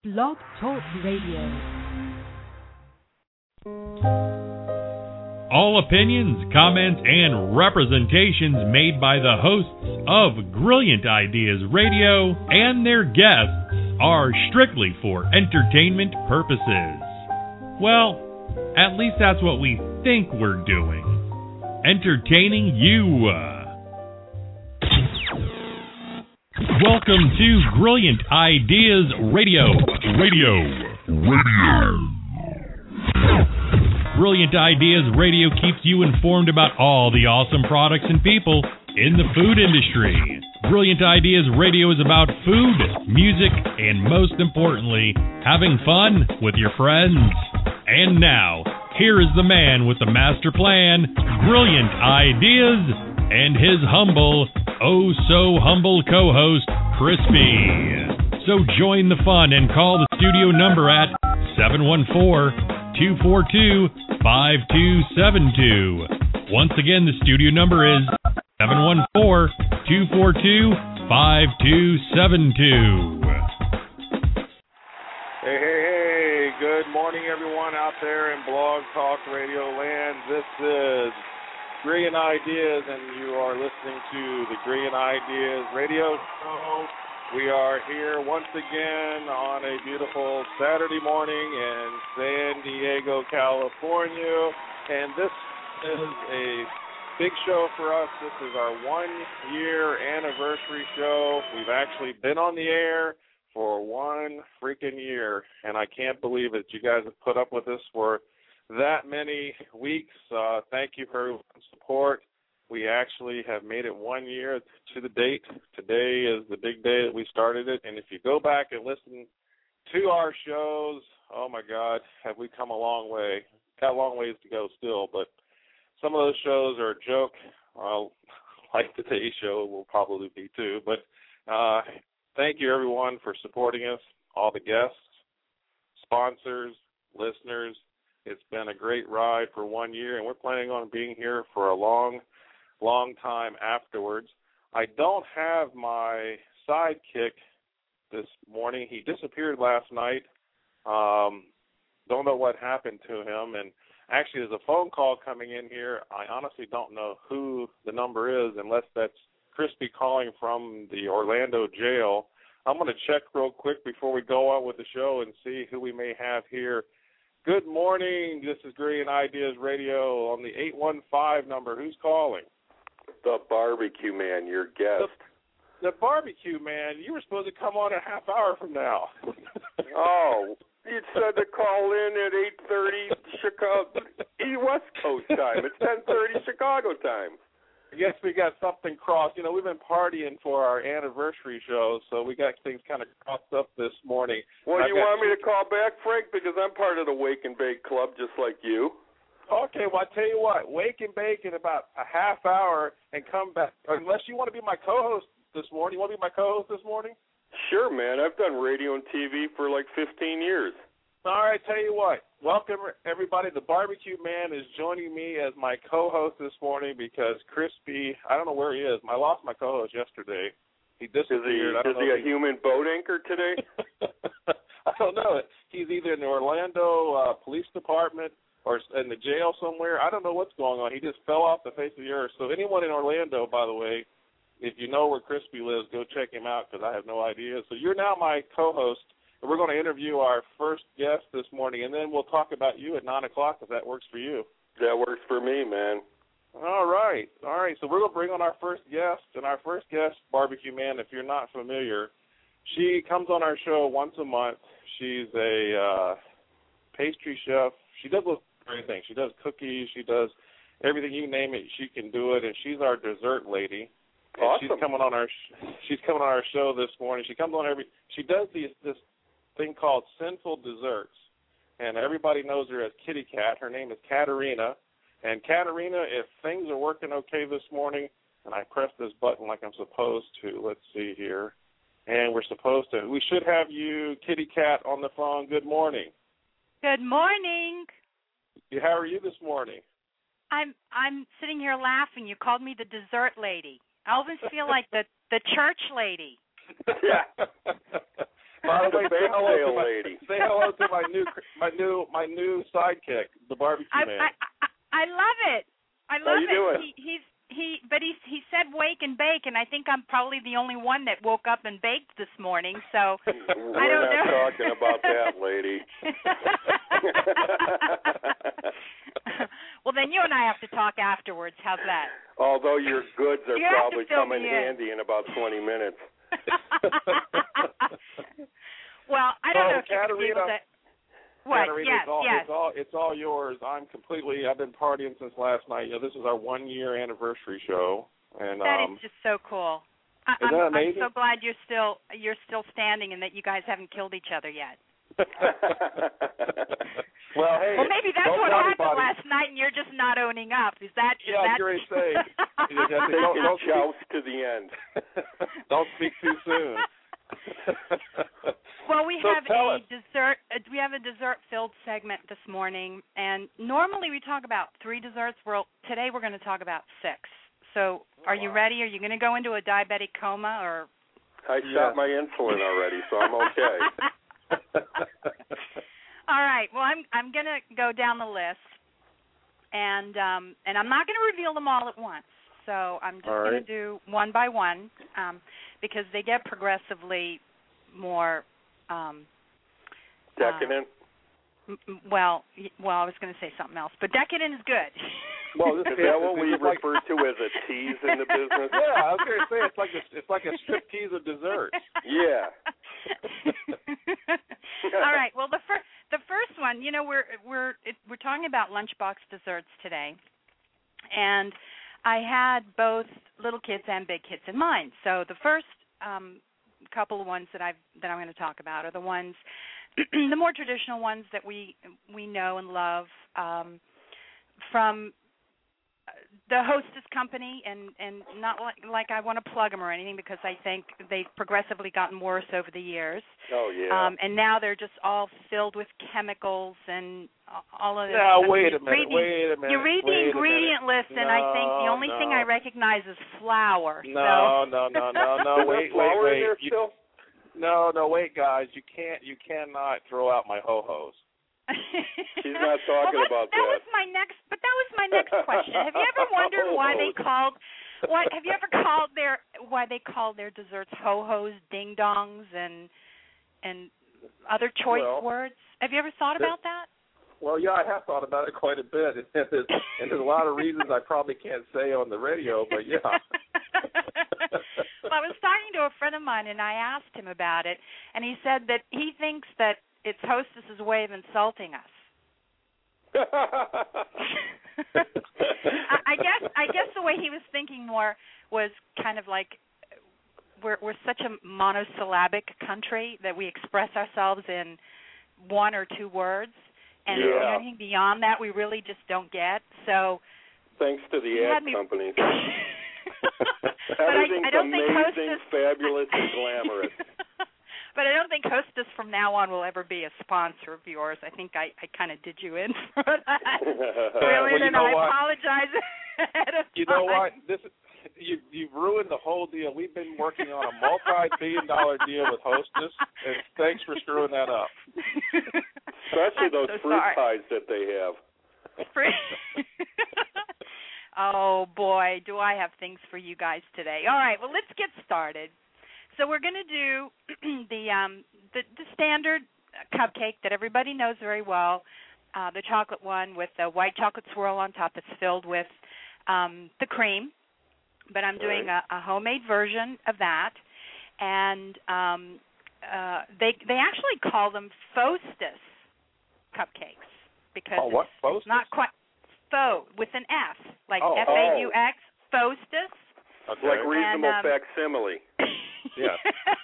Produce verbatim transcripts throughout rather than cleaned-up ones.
Blog Talk Radio. All opinions, comments, and representations made by the hosts of Brilliant Ideas Radio and their guests are strictly for entertainment purposes. Well, at least that's what we think we're doing. Entertaining you. Welcome to Brilliant Ideas Radio. Radio. Radio. Brilliant Ideas Radio keeps you informed about all the awesome products and people in the food industry. Brilliant Ideas Radio is about food, music, and most importantly, having fun with your friends. And now, here is the man with the master plan, Brilliant Ideas, and his humble, oh so humble co-host, Crispy. So join the fun and call the studio number at seven one four, two four two, five two seven two. Once again, the studio number is seven one four, two four two, five two seven two. Hey, hey, hey, good morning everyone out there in Blog Talk Radio land. This is Brilliant Ideas, and you are listening to the Brilliant Ideas Radio Show. We are here once again on a beautiful Saturday morning in San Diego, California, and this is a big show for us. This is our one-year anniversary show. We've actually been on the air for one freaking year, and I can't believe it. You guys have put up with us for that many weeks. Uh, thank you for your support. We actually have made it one year to the date. Today is the big day that we started it, and if you go back and listen to our shows, oh my God, have we come a long way. Got a long ways to go still, but some of those shows are a joke. Well, like today's show will probably be too, but uh, thank you everyone for supporting us, all the guests, sponsors, listeners. It's been a great ride for one year, and we're planning on being here for a long, long time afterwards. I don't have my sidekick this morning. He disappeared last night. Um, don't know what happened to him. And actually, there's a phone call coming in here. I honestly don't know who the number is, unless that's Crispy calling from the Orlando jail. I'm going to check real quick before we go on with the show and see who we may have here. Good morning. This is Brilliant Ideas Radio on the eight one five number. Who's calling? The Barbecue Man, your guest. The, the Barbecue Man. You were supposed to come on a half hour from now. Oh, you said to call in at eight thirty Chicago West Coast time. It's ten thirty Chicago time. I guess we got something crossed. You know, we've been partying for our anniversary show, so we got things kind of crossed up this morning. Well, I've you want me to call back, Frank? Because I'm part of the Wake and Bake Club, just like you. Okay, well, I'll tell you what. Wake and bake in about a half hour and come back. Unless you want to be my co-host this morning. You want to be my co-host this morning? Sure, man. I've done radio and T V for like fifteen years. All right, tell you what. Welcome, everybody. The Barbecue Man is joining me as my co-host this morning because Crispy, I don't know where he is. I lost my co-host yesterday. He disappeared. Is he, is he a he... human boat anchor today? I don't know. He's either in the Orlando uh, Police Department or in the jail somewhere. I don't know what's going on. He just fell off the face of the earth. So anyone in Orlando, by the way, if you know where Crispy lives, go check him out because I have no idea. So you're now my co-host. We're going to interview our first guest this morning, and then we'll talk about you at nine o'clock if that works for you. That works for me, man. All right. All right. So we're going to bring on our first guest, and our first guest, Barbecue Man, if you're not familiar, she comes on our show once a month. She's a uh, pastry chef. She does everything. She does cookies. She does everything. You name it, she can do it, and she's our dessert lady. And awesome. She's coming on our she's coming on our show this morning. She comes on every she does these this thing called Sinful Desserts, and everybody knows her as Kitty Cat. Her name is Katerina, and Katerina, if things are working okay this morning, and I press this button like I'm supposed to, let's see here, and we're supposed to, we should have you, Kitty Cat, on the phone. Good morning. Good morning. How are you this morning? I'm I'm sitting here laughing. You called me the dessert lady. I always feel like the, the church lady. Yeah. By the way, say hello to my, lady. say hello to my new my new my new sidekick, the barbecue I, man. I, I I love it. I How love you it. doing? He, he's he, but he he said wake and bake, and I think I'm probably the only one that woke up and baked this morning. So We're I don't not know. talking about that, lady. Well, then you and I have to talk afterwards. How's that? Although your goods are You have to probably fill coming me in. handy in about twenty minutes. Well, I don't Oh, know if you're going to be able to. What? Katerina, Yes, it's all, yes. It's all, it's all yours. I'm completely, I've been partying since last night. You know, this is our one-year anniversary show. And, That um, is just so cool. I, Isn't I'm, that I'm amazing? so glad you're still you're still standing and that you guys haven't killed each other yet. well, hey. Well, maybe that's don't what tell happened anybody. last night, and you're just not owning up. Is that? Is Yeah, that... you're ready to say. don't, don't, Joust to the end. don't speak too soon. Well, we So have tell a us. dessert. Uh, we have a dessert-filled segment this morning, and normally we talk about three desserts. Well, today we're going to talk about six. So, are you ready? Are you going to go into a diabetic coma, or? I Yeah. shot my insulin already, so I'm okay. All right. Well, I'm I'm going to go down the list, and um, and I'm not going to reveal them all at once. So I'm just All going right. to do one by one um, because they get progressively more. Um, Decadent? uh, m- well, y- well, I was going to say something else, but decadent is good. Well, this Is that what we it's like, refer to as a tease in the business? Yeah, I was going to say it's like a, it's like a striptease of desserts. Yeah. All right. Well, the first the first one, you know, we're we're it, we're talking about lunchbox desserts today, and I had both little kids and big kids in mind. So the first um, couple of ones that I've that I'm going to talk about are the ones, the more traditional ones that we we know and love um, from the Hostess Company, and, and not like, like I want to plug them or anything because I think they've progressively gotten worse over the years. Oh, yeah. Um, and now they're just all filled with chemicals and all of this. Now, I mean, wait a you minute, read the- wait a minute. You read wait the a ingredient minute. list, and I think the No, only no. thing I recognize is flour. No, no, no, no, no. Wait, wait, Flour in wait. there You- still? no, no, wait, guys. You can't, you cannot throw out my ho-hos. She's not talking well, that, about that. that. was my next, but that was my next question. Have you ever wondered why they called? What have you ever called their why they called their desserts ho-hos, ding dongs, and and other choice Well, words? Have you ever thought there- about that? Well, yeah, I have thought about it quite a bit, and there's, and there's a lot of reasons I probably can't say on the radio, but yeah. Well, I was talking to a friend of mine, and I asked him about it, and he said that he thinks that it's Hostess's way of insulting us. I, I guess I guess the way he was thinking more was kind of like we're we're such a monosyllabic country that we express ourselves in one or two words, and Yeah. you know, anything beyond that we really just don't get. So Thanks to the he ad had me. companies. But I, Everything's I don't think amazing, Hostess, fabulous, and glamorous. But I don't think Hostess from now on will ever be a sponsor of yours. I think I, I kind of did you in for that. Well, Really, you and know I what? apologize ahead of You know time. what? This you you've ruined the whole deal. We've been working on a multi-billion dollar deal with Hostess, and thanks for screwing that up. Especially I'm those so fruit sorry. pies that they have. Oh, boy, do I have things for you guys today. All right, well, let's get started. So we're going to do the, um, the the standard cupcake that everybody knows very well, uh, the chocolate one with the white chocolate swirl on top that's filled with um, the cream. But I'm doing Right. a, a homemade version of that. And um, uh, they they actually call them Fostess cupcakes because Oh, what? it's, Fostess? it's not quite faux with an F, like Oh, F A U X, Fostess. Okay. Like reasonable And, um, facsimile. Yeah.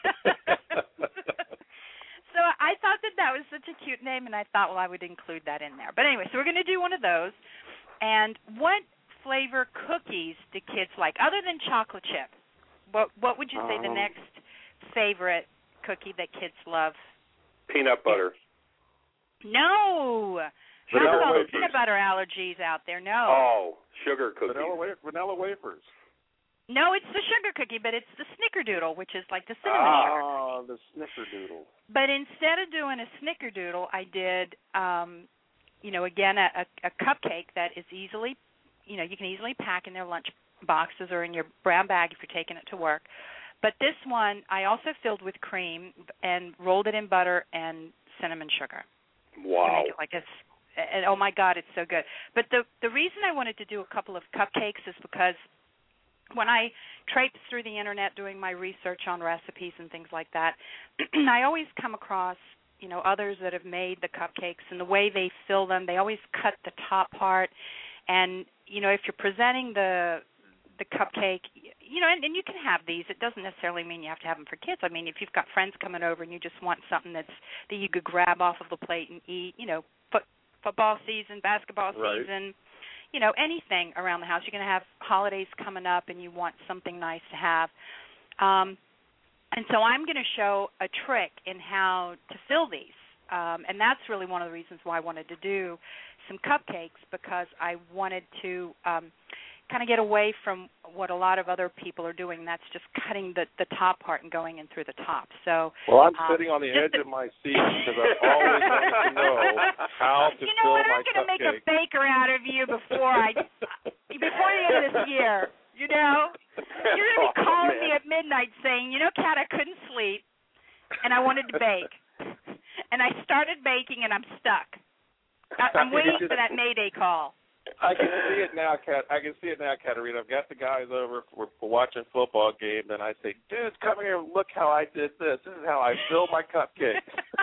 So I thought that that was such a cute name, and I thought, well, I would include that in there. But anyway, so we're going to do one of those. And what flavor cookies do kids like, other than chocolate chip? What What would you say the Um, next favorite cookie that kids love? Peanut butter. No. How Vanilla about all the wafers. peanut butter allergies out there? No. Oh, sugar cookies. Vanilla, wa- vanilla wafers. No, it's the sugar cookie, but it's the snickerdoodle, which is like the cinnamon sugar. Oh, the snickerdoodle. But instead of doing a snickerdoodle, I did, um, you know, again, a, a, a cupcake that is easily, you know, you can easily pack in their lunch boxes or in your brown bag if you're taking it to work. But this one I also filled with cream and rolled it in butter and cinnamon sugar. Wow. To make it like a, and oh my God, it's so good. But the the reason I wanted to do a couple of cupcakes is because when I traipse through the internet doing my research on recipes and things like that, I always come across, you know, others that have made the cupcakes, and the way they fill them, they always cut the top part. And, you know, if you're presenting the the cupcake, you know, and, and you can have these. It doesn't necessarily mean you have to have them for kids. I mean, if you've got friends coming over and you just want something that's that you could grab off of the plate and eat, you know, foot, football season, basketball Right. season, you know, anything around the house. You're going to have holidays coming up and you want something nice to have. Um, and so I'm going to show a trick in how to fill these. Um, and that's really one of the reasons why I wanted to do some cupcakes, because I wanted to um, kind of get away from what a lot of other people are doing. That's just cutting the, the top part and going in through the top. So, Well, I'm um, sitting on the edge to, of my seat because I've always wanted to know how to you know fill what? my I'm going to make a cupcake. baker out of you before I before the end of this year. You know, you're going to be Oh, calling man. me at midnight saying, you know, Kat, I couldn't sleep, and I wanted to bake, and I started baking, and I'm stuck. I, I'm waiting for that Mayday call. I can see it now, Kat. I can see it now, Katerina. I've got the guys over for, for watching football game, and I say, dudes, come here and look how I did this. This is how I fill my cupcakes.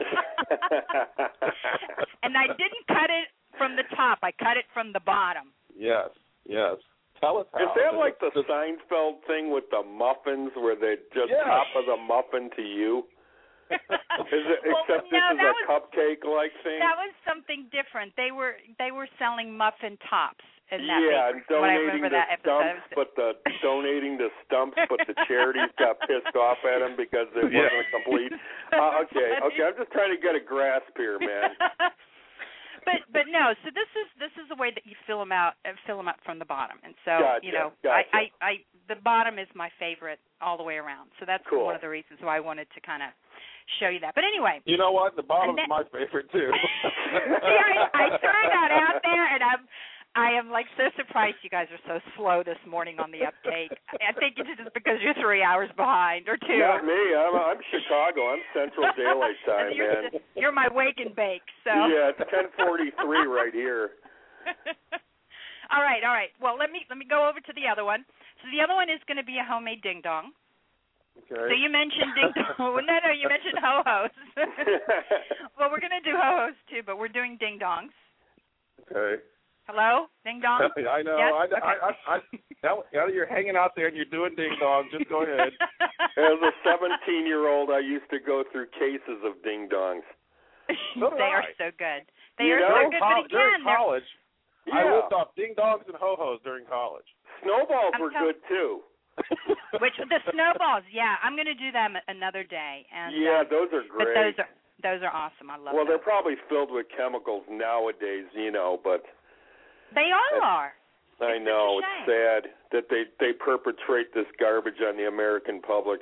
And I didn't cut it from the top. I cut it from the bottom. Yes, yes. Tell us how. Is that like the Seinfeld thing with the muffins where they just Yes. top of the muffin to you? Is it, Well, except no, this is that a was- cupcake-like thing? That was something different. They were they were selling muffin tops in that yeah, bakery. and When I donating remember the that episode. stumps, but the donating the stumps, but the charities got pissed off at them because it Yeah. wasn't complete. Uh, okay, okay, I'm just trying to get a grasp here, man. But but no, so this is this is the way that you fill them out, uh, fill them up from the bottom, and so Gotcha, you know, gotcha. I, I I the bottom is my favorite all the way around. So that's Cool. one of the reasons why I wanted to kind of show you that. But anyway, You know what? The bottom's And my favorite, too. see, I, I threw that out there, and I'm I am like so surprised you guys are so slow this morning on the uptake. I think it's just because you're three hours behind or two. Not me. I'm, I'm Chicago. I'm Central Daylight Time, you're, man. You're my wake and bake. So Yeah, it's ten forty-three right here. All right, all right. Well, let me let me go over to the other one. So the other one is going to be a homemade ding dong. Okay. So you mentioned ding dong. Well, no, no, you mentioned ho hos. Well, we're going to do ho hos too, but we're doing ding dongs. Okay. Hello, ding dong. I know. Yes? I, Okay. I, I, I, now, now that you're hanging out there and you're doing ding dong, just go ahead. As a seventeen-year-old, I used to go through cases of ding dongs. So did They are I. so good. They You are know, so good. Col- But during again, they're- college, I Yeah. lived off ding dongs and ho hos during college. Snowballs I'm were tell- good too. which the snowballs? Yeah, I'm going to do them another day. And Yeah, um, those are but great. those are those are awesome. I love well, those. they're probably filled with chemicals nowadays, you know, but They all are. I It's know such a it's sad that they they perpetrate this garbage on the American public.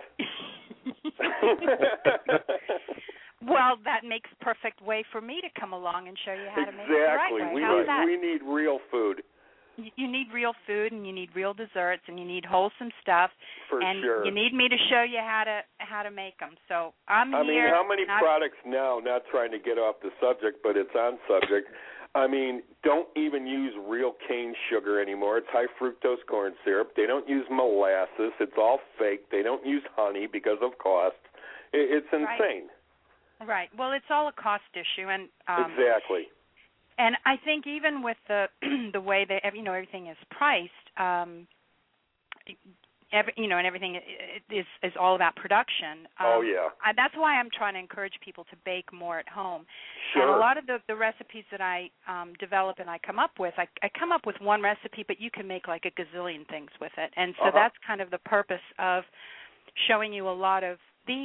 Well, that makes perfect way for me to come along and show you how to make it the right Exactly. way. We How's need that? we need real food You- You need real food, and you need real desserts, and you need wholesome stuff, for and sure. you need me to show you how to how to make them. So I'm I mean, here. how many and I- products now, not trying to get off the subject, but it's on subject, I mean, don't even use real cane sugar anymore. It's high fructose corn syrup. They don't use molasses. It's all fake. They don't use honey because of cost. It, it's Right. insane. Right. Well, it's all a cost issue, and um, Exactly. and I think even with the the way that you know everything is priced, um, every, you know, and everything is is all about production. Um, Oh, yeah. I, that's why I'm trying to encourage people to bake more at home. Sure. And a lot of the, the recipes that I um, develop and I come up with, I, I come up with one recipe, but you can make like a gazillion things with it. And so Uh-huh. that's kind of the purpose of showing you a lot of these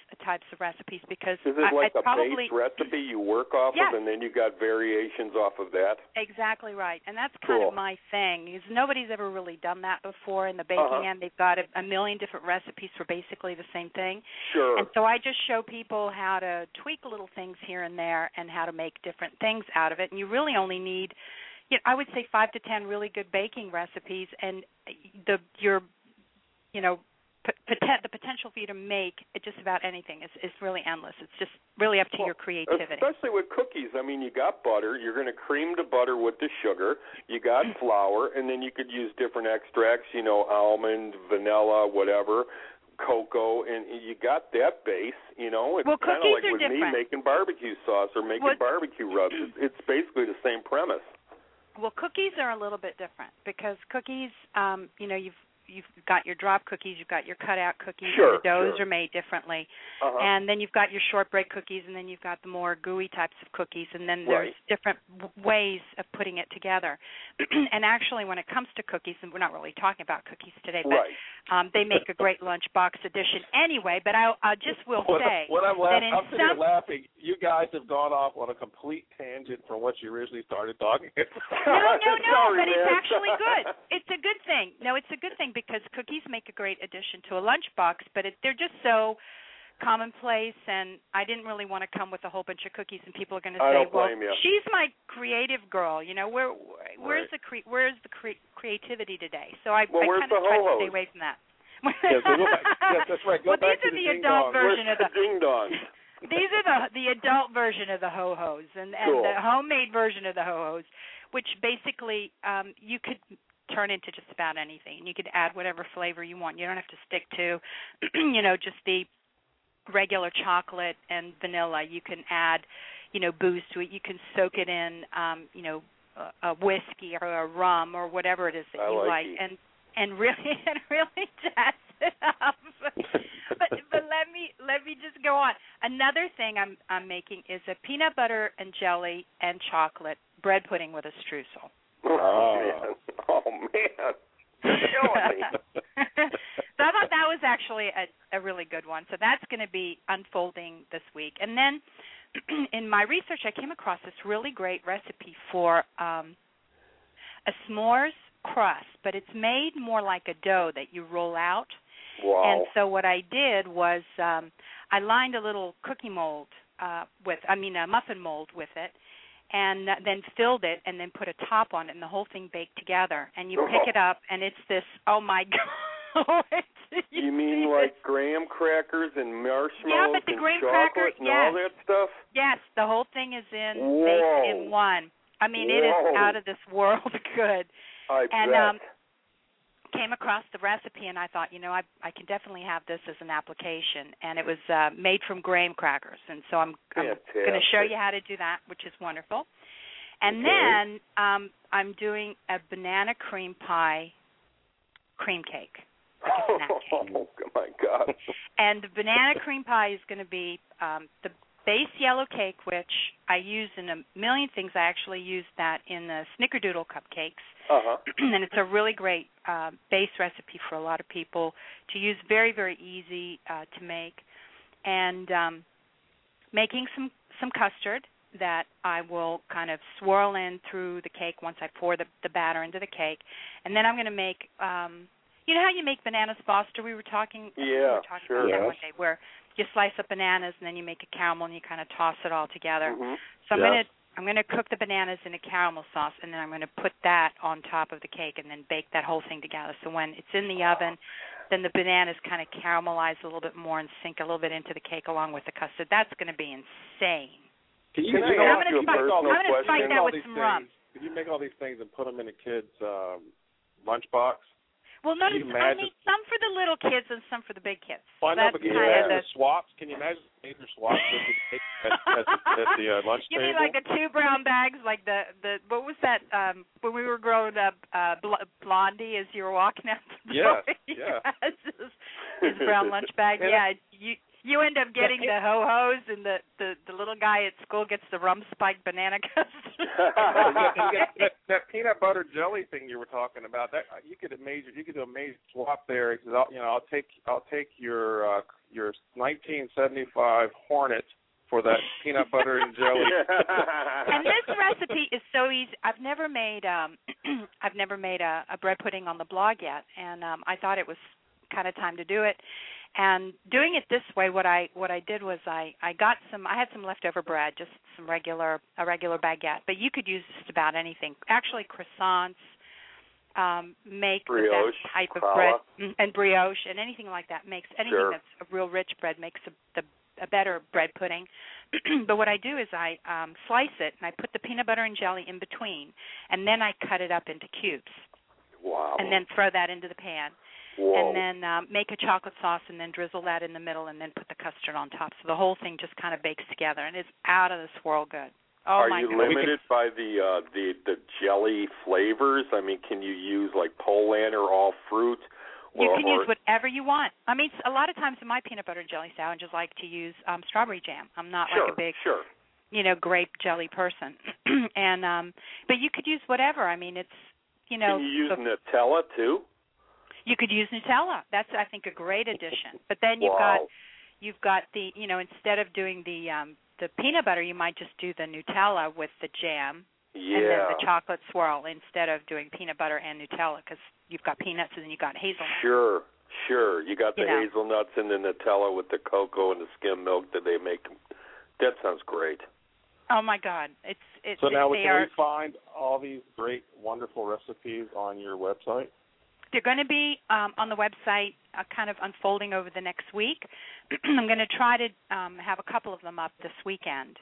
types of recipes because is it I, like I a probably, base recipe you work off yes. of, and then you got variations off of that? Exactly right, and that's kind cool. of my thing. Because nobody's ever really done that before in the baking uh-huh. end. They've got a, a million different recipes for basically the same thing. Sure. And so I just show people how to tweak little things here and there, and how to make different things out of it. And you really only need, you know, I would say five to ten really good baking recipes, and the your, you know. Pot- the potential for you to make just about anything is, is really endless. It's just really up to well, your creativity. Especially with cookies. I mean, you got butter. You're going to cream the butter with the sugar. You got flour, and then you could use different extracts, you know, almond, vanilla, whatever, cocoa, and you got that base, you know. It's well, kind of like are with different. me making barbecue sauce or making well, barbecue rubs. It's, it's basically the same premise. Well, cookies are a little bit different because cookies, um, you know, you've You've got your drop cookies, you've got your cutout cookies, sure, and the doughs sure. are made differently. Uh-huh. And then you've got your shortbread cookies, and then you've got the more gooey types of cookies, and then there's right. different w- ways of putting it together. And actually, when it comes to cookies, and we're not really talking about cookies today, but right. um, they make a great lunchbox addition anyway. But I, I just will when, say when I'm laugh- that in I'm sitting some here laughing. You guys have gone off on a complete tangent from what you originally started talking about. No, no, no, Sorry, but it's man. actually good. It's a good thing. No, it's a good thing because cookies make a great addition to a lunchbox, but it, they're just so commonplace, and I didn't really want to come with a whole bunch of cookies, and people are going to I say, don't well, blame you. she's my creative girl. You know, where, where's Right. the cre- where's the cre- creativity today? So I, Well, I where's kind of the tried to ho-hos? stay away from that. yes, so go back. yes, that's right. Go well, back these to are the, the ding adult dong. version Where's of the the ding dong? These are the the adult version of the ho-hos and, and Cool. the homemade version of the ho-hos, which basically um, you could turn into just about anything. You could add whatever flavor you want. You don't have to stick to, you know, just the regular chocolate and vanilla. You can add, you know, booze to it. You can soak it in, um, you know, a, a whiskey or a rum or whatever it is that I you like like, it. and and really and really jazz it up. but but let me let me just go on. Another thing I'm I'm making is a peanut butter and jelly and chocolate bread pudding with a streusel. Oh, man. Oh, man. You're killing me. So I thought that was actually a, a really good one. So that's going to be unfolding this week. And then in my research, I came across this really great recipe for um, a s'mores crust, but it's made more like a dough that you roll out. Wow. And so what I did was um, I lined a little cookie mold uh, with, I mean, a muffin mold with it, and then filled it and then put a top on it, and the whole thing baked together. And you pick it up, and it's this, oh, my God. you you mean like graham crackers and marshmallows yeah, but the and graham chocolate cracker, and yes. all that stuff? Yes, the whole thing is in Whoa. baked in one. I mean, it is Whoa. out of this world good. I and bet. um, came across the recipe, and I thought, you know, I I can definitely have this as an application. And it was uh, made from graham crackers, and so I'm, I'm going to show you how to do that, which is wonderful. And Okay. then um, I'm doing a banana cream pie cream cake. Like a snack cake. Oh, my God. And the banana cream pie is going to be um, the base yellow cake, which I use in a million things. I actually use that in the Snickerdoodle cupcakes. Uh-huh. And it's a really great uh, base recipe for a lot of people to use. Very, very easy uh, to make. And um, making some, some custard that I will kind of swirl in through the cake once I pour the, the batter into the cake. And then I'm going to make, um, you know how you make bananas Foster? We were talking, Yeah, we were talking sure. about that Yes. one day, where you slice up bananas and then you make a caramel and you kind of toss it all together. Mm-hmm. So I'm Yes. going to I'm going to cook the bananas in a caramel sauce, and then I'm going to put that on top of the cake and then bake that whole thing together. So when it's in the oven, then the bananas kind of caramelize a little bit more and sink a little bit into the cake along with the custard. That's going to be insane. Can you, Can you I know, ask I'm you a gonna spike- personal I'm gonna question? spike that all with these some things, rum. If you make all these things and put them in a kid's um, lunchbox, Well, notice you I imagine- made some for the little kids and some for the big kids. well, I know, That's but can you kind of imagine the, the swaps? Can you imagine major swaps with the cake at, at, the, at the uh, lunch you table? mean like the two brown bags, like the the what was that um when we were growing up, uh bl- Blondie, as you were walking out the door? Yes, yeah. Yes, his, his brown lunch bag. And Yeah, you You end up getting the ho-hos, and the, the, the little guy at school gets the rum-spiked banana custard. that, that, that peanut butter jelly thing you were talking about, that you could a major, you could do a major swap there. Cause I'll, you know, I'll take, I'll take your, uh, your nineteen seventy-five Hornet for that peanut butter and jelly. And this recipe is so easy. I've never made, um, I've never made a, a bread pudding on the blog yet, and um, I thought it was kind of time to do it. And doing it this way, what I what I did was I, I got some. I had some leftover bread, just some regular a regular baguette. But you could use just about anything. Actually, croissants um, make brioche, the best type of challah. bread, and brioche, and anything like that makes anything Sure. that's a real rich bread makes a, the a better bread pudding. But what I do is I um, slice it and I put the peanut butter and jelly in between, and then I cut it up into cubes. Wow. And then throw that into the pan. Whoa. And then um, make a chocolate sauce and then drizzle that in the middle and then put the custard on top. So the whole thing just kind of bakes together, and it's out of this world good. Oh, Are my you goodness. limited by the, uh, the the jelly flavors? I mean, can you use like Poland or all fruit? Or, You can or... use whatever you want. I mean, a lot of times in my peanut butter and jelly sandwiches, I like to use um, strawberry jam. I'm not sure, like a big, sure. you know, grape jelly person. and um, but you could use whatever. I mean, it's, you know. Can you use the, Nutella too? You could use Nutella. That's, I think, a great addition. But then you've Wow. got you've got the, you know, instead of doing the um, the peanut butter, you might just do the Nutella with the jam Yeah. and then the chocolate swirl instead of doing peanut butter and Nutella, because you've got peanuts and then you've got hazelnut. Sure, sure. You got the You know. hazelnuts and the Nutella with the cocoa and the skim milk that they make. That sounds great. Oh my God, it's it's So now they can are we find all these great, wonderful recipes on your website? they're going to be um, on the website, uh, kind of unfolding over the next week. I'm going to try to um, have a couple of them up this weekend.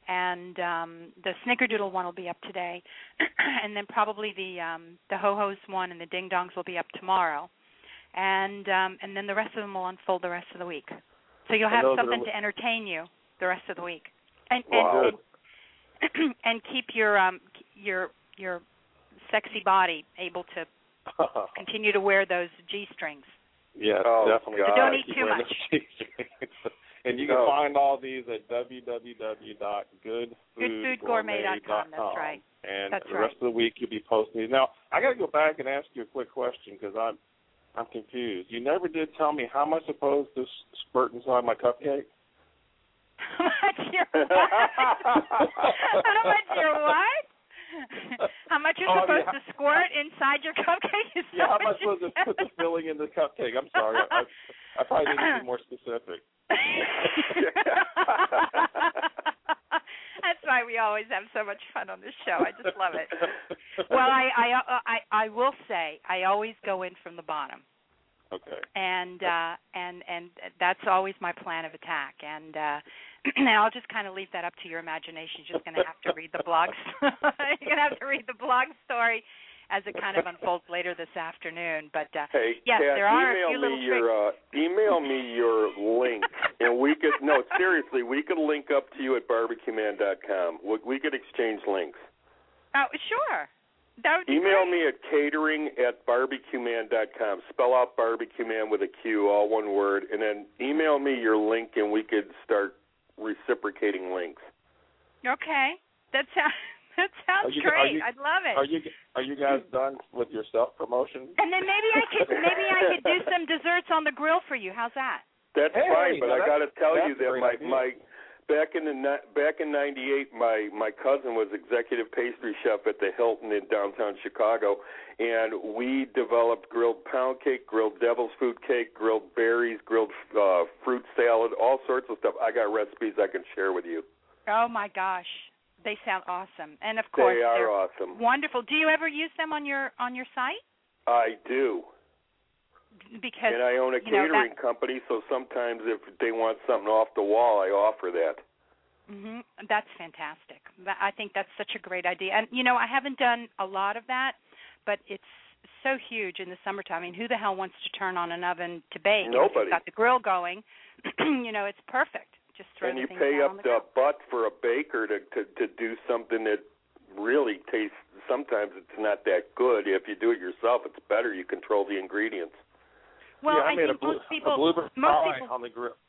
And um, the Snickerdoodle one will be up today, and then probably the um, the Ho-Ho's one and the Ding Dongs will be up tomorrow, and um, and then the rest of them will unfold the rest of the week. So you'll have something to entertain you the rest of the week, and Wow. and, and, and keep your um, your your sexy body able to continue to wear those G-strings. Yes, Oh, definitely. God. So don't eat Keep too wearing much. those G-strings. And you can No. find all these at w w w dot good food gourmet dot com. That's right. And That's the right. rest of the week you'll be posting these. Now, I got to go back and ask you a quick question because I'm I'm confused. You never did tell me how am I supposed to squirt inside my cupcake? How much you're what? How much you're what? How much you're Oh, supposed yeah. to squirt inside your cupcake? Is Yeah, how that am I what you supposed to said? put the filling in the cupcake? I'm sorry. I, I, I probably need to be more specific. That's why we always have so much fun on this show. I just love it. Well, I I I, I will say I always go in from the bottom. Okay. And uh, and and that's always my plan of attack. And uh, and I'll just kind of leave that up to your imagination. You're just going to have to read the blogs. You're going to have to read the blog story as it kind of unfolds later this afternoon. But uh, Hey, yes, Kat, there are email a few me little your tricks. uh, email me your link, and we could no seriously, we could link up to you at barbecue man dot com. We, we could exchange links. Oh, sure. That would be Email great. me at catering at barbecue man dot com. Spell out Barbecue Man with a Q, all one word, and then email me your link, and we could start reciprocating links. Okay. That sounds that sounds Are you- great. are you- I'd love it. Are you are you guys done with your self promotion? And then maybe I could maybe I could do some desserts on the grill for you. How's that? That's Hey, fine, but now I got to tell that's you a that great my idea. my back in the ni- back in ninety-eight, my my cousin was executive pastry chef at the Hilton in downtown Chicago, and we developed grilled pound cake, grilled devil's food cake, grilled berries, grilled uh, fruit salad, all sorts of stuff. I got recipes I can share with you. Oh my gosh, they sound awesome, and of course They are they're awesome. wonderful. Do you ever use them on your on your site? I do. Because And I own a you know, catering that- company, so sometimes if they want something off the wall, I offer that. Mm-hmm. That's fantastic. That, I think that's such a great idea. And, you know, I haven't done a lot of that, but it's so huge in the summertime. I mean, who the hell wants to turn on an oven to bake? And if Nobody. you've got the grill going, you know, it's perfect. Just throw And the you things pay down up on the the grill. butt for a baker to, to to do something that really tastes. Sometimes it's not that good. If you do it yourself, it's better. You control the ingredients. Well, yeah, I, I made think a, blue, most people, a blueberry most pie people, on the grill.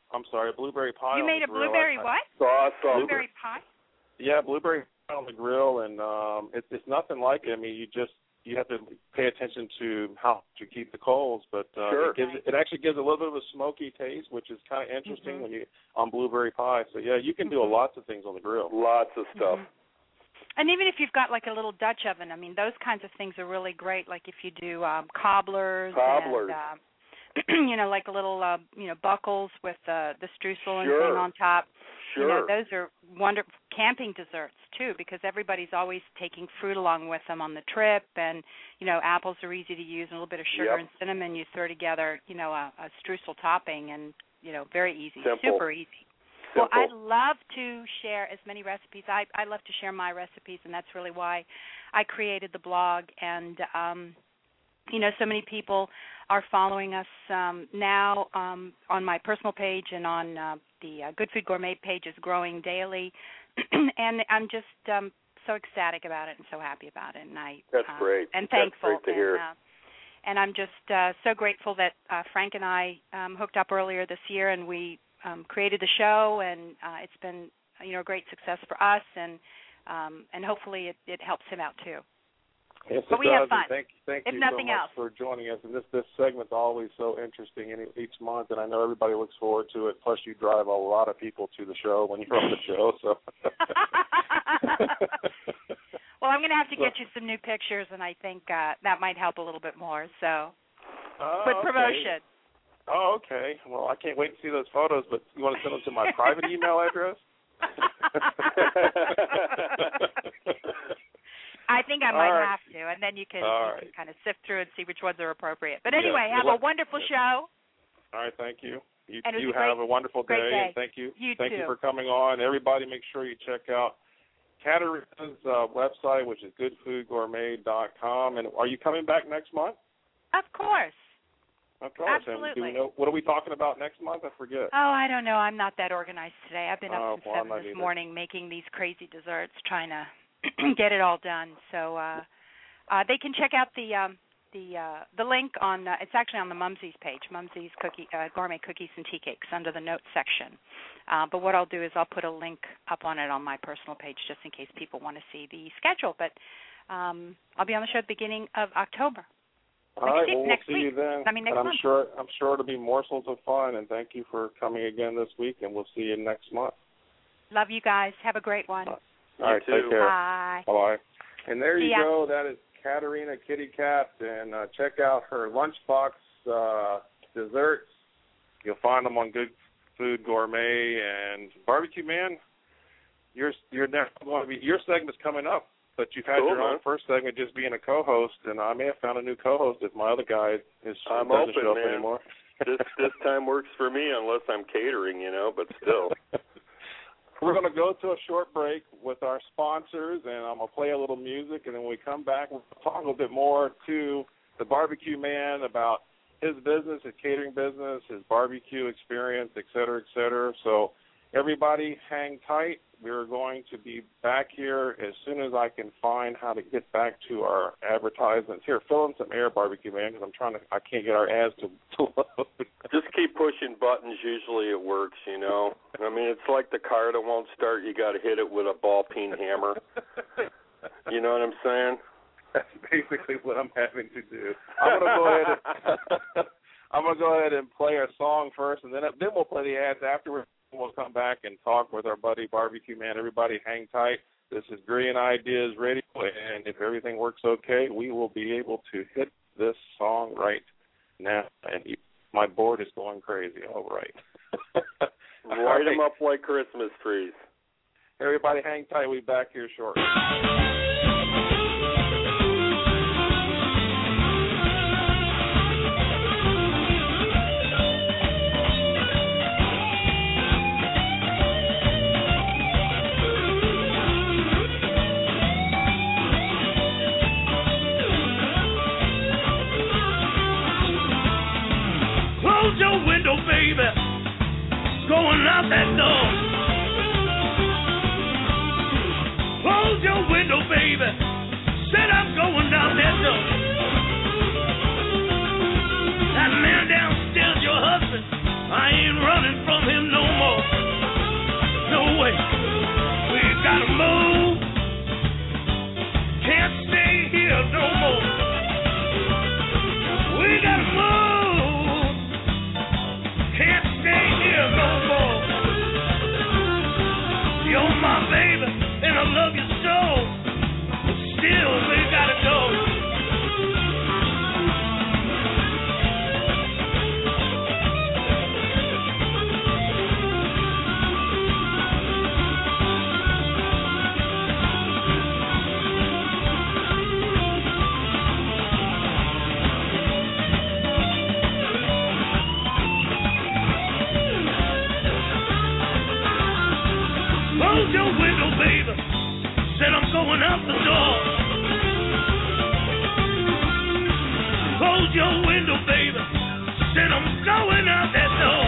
I'm sorry, blueberry pie. You on made the a grill. blueberry I, what? Sauce on Blueberry pie? Yeah, blueberry pie on the grill, and um, it's it's nothing like it. I mean, you just you have to pay attention to how to keep the coals, but uh, sure. it gives it actually gives a little bit of a smoky taste, which is kind of interesting mm-hmm. when you on blueberry pie. So yeah, you can do mm-hmm. lots of things on the grill. Lots of stuff. Mm-hmm. And even if you've got like a little Dutch oven, I mean, those kinds of things are really great. Like if you do um, cobblers, cobblers, and, uh, you know, like a little, uh, you know, buckles with uh, the streusel sure. and thing on top. Sure. You know, those are wonderful camping desserts too, because everybody's always taking fruit along with them on the trip, and you know, apples are easy to use, and a little bit of sugar yep. and cinnamon. You throw together, you know, a, a streusel topping, and you know, very easy, Simple. super easy. Simple. Well, I'd love to share as many recipes. I I love to share my recipes, and that's really why I created the blog. And um, you know, so many people are following us um, now um, on my personal page, and on uh, the uh, Good Food Gourmet page is growing daily. And I'm just um, so ecstatic about it and so happy about it. And I that's uh, great. And thankful. That's great to hear. And, uh, and I'm just uh, so grateful that uh, Frank and I um, hooked up earlier this year, and we um, created the show, and uh, it's been you know a great success for us, and um, and hopefully it, it helps him out too. Yes, but it we does. have fun. And thank, thank if you nothing so much else. for joining us. And this this segment's always so interesting in each month, and I know everybody looks forward to it. Plus, you drive a lot of people to the show when you're on the show. So. Well, I'm going to have to get you some new pictures, and I think uh, that might help a little bit more. So, oh, good okay. promotion. Oh, okay. Well, I can't wait to see those photos, but you want to send them to my private email address? I think I might right. have to, and then you can, you right. can kind of sift through and see which ones are appropriate. But anyway, yes, have a wonderful yes. show. All right, thank you. You, and you a have great, a wonderful day, day, and thank you. You thank too. you for coming on. Everybody, make sure you check out Katerina's uh, website, which is good food gourmet dot com. And are you coming back next month? Of course. Of course. Absolutely. And do we know, what are we talking about next month? I forget. Oh, I don't know. I'm not that organized today. I've been up oh, since well, seven this either. morning making these crazy desserts, trying to get it all done. So uh, uh, they can check out the um, the uh, the link on. Uh, it's actually on the Mumsy's page, Mumsy's cookie uh, gourmet cookies and tea cakes, under the notes section. Uh, but what I'll do is I'll put a link up on it on my personal page, just in case people want to see the schedule. But um, I'll be on the show at the beginning of October. All right, well, we'll next see week. you then. I mean, next and I'm month. sure I'm sure it'll be morsels of fun. And thank you for coming again this week. And we'll see you next month. Love you guys. Have a great one. All right, you too. take care. Bye. Bye. And there see you ya. go. That is Katerina Kitty Cat, and uh, check out her lunchbox uh, desserts. You'll find them on Good Food Gourmet and Barbecue Man. You're you're never going to be your segment's coming up. But you've had cool, your man. own first segment just being a co-host, and I may have found a new co-host if my other guy is I'm doesn't open, show up man. anymore. this this time works for me, unless I'm catering, you know. But still, we're going to go to a short break with our sponsors, and I'm going to play a little music, and then when we come back, we'll talk a little bit more to the Barbecue Man about his business, his catering business, his barbecue experience, et cetera, et cetera. So everybody hang tight. We're going to be back here as soon as I can find how to get back to our advertisements. Here, fill in some air, Barbecue Man, because I'm trying to. I can't get our ads to, to load. Just keep pushing buttons. Usually it works, you know. I mean, it's like the car that won't start. You got to hit it with a ball peen hammer. You know what I'm saying? That's basically what I'm having to do. I'm gonna go ahead. And, I'm gonna go ahead and play our song first, and then then we'll play the ads afterwards. We'll come back and talk with our buddy Barbecue Man. Everybody hang tight. This is Brilliant Ideas Radio, and if everything works okay, we will be able to hit this song right now. And my board is going crazy. All right. Light them up like Christmas trees. Everybody hang tight. We'll be back here shortly. Close your window, baby. Going out that door. Close your window, baby. Said I'm going out that door. That man downstairs, your husband, I ain't running from him no more. No way. We gotta move. Can't stay here no more. We gotta move. Can't stay here no more. You're my baby, and I love you so. But still, we gotta go. Close your window, baby. Said I'm going out the door. Close your window, baby. Said I'm going out that door.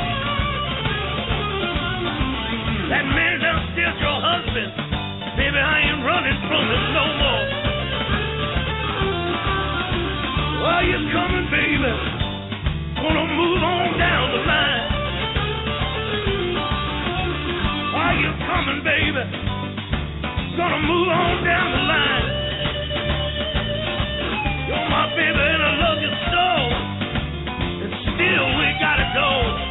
That man downstairs, your husband. Baby, I ain't running from him no more. Why you coming, baby? Gonna move on down the line. Why you coming, baby? Gonna move on down the line. You're my baby and I love you so. And still we gotta go.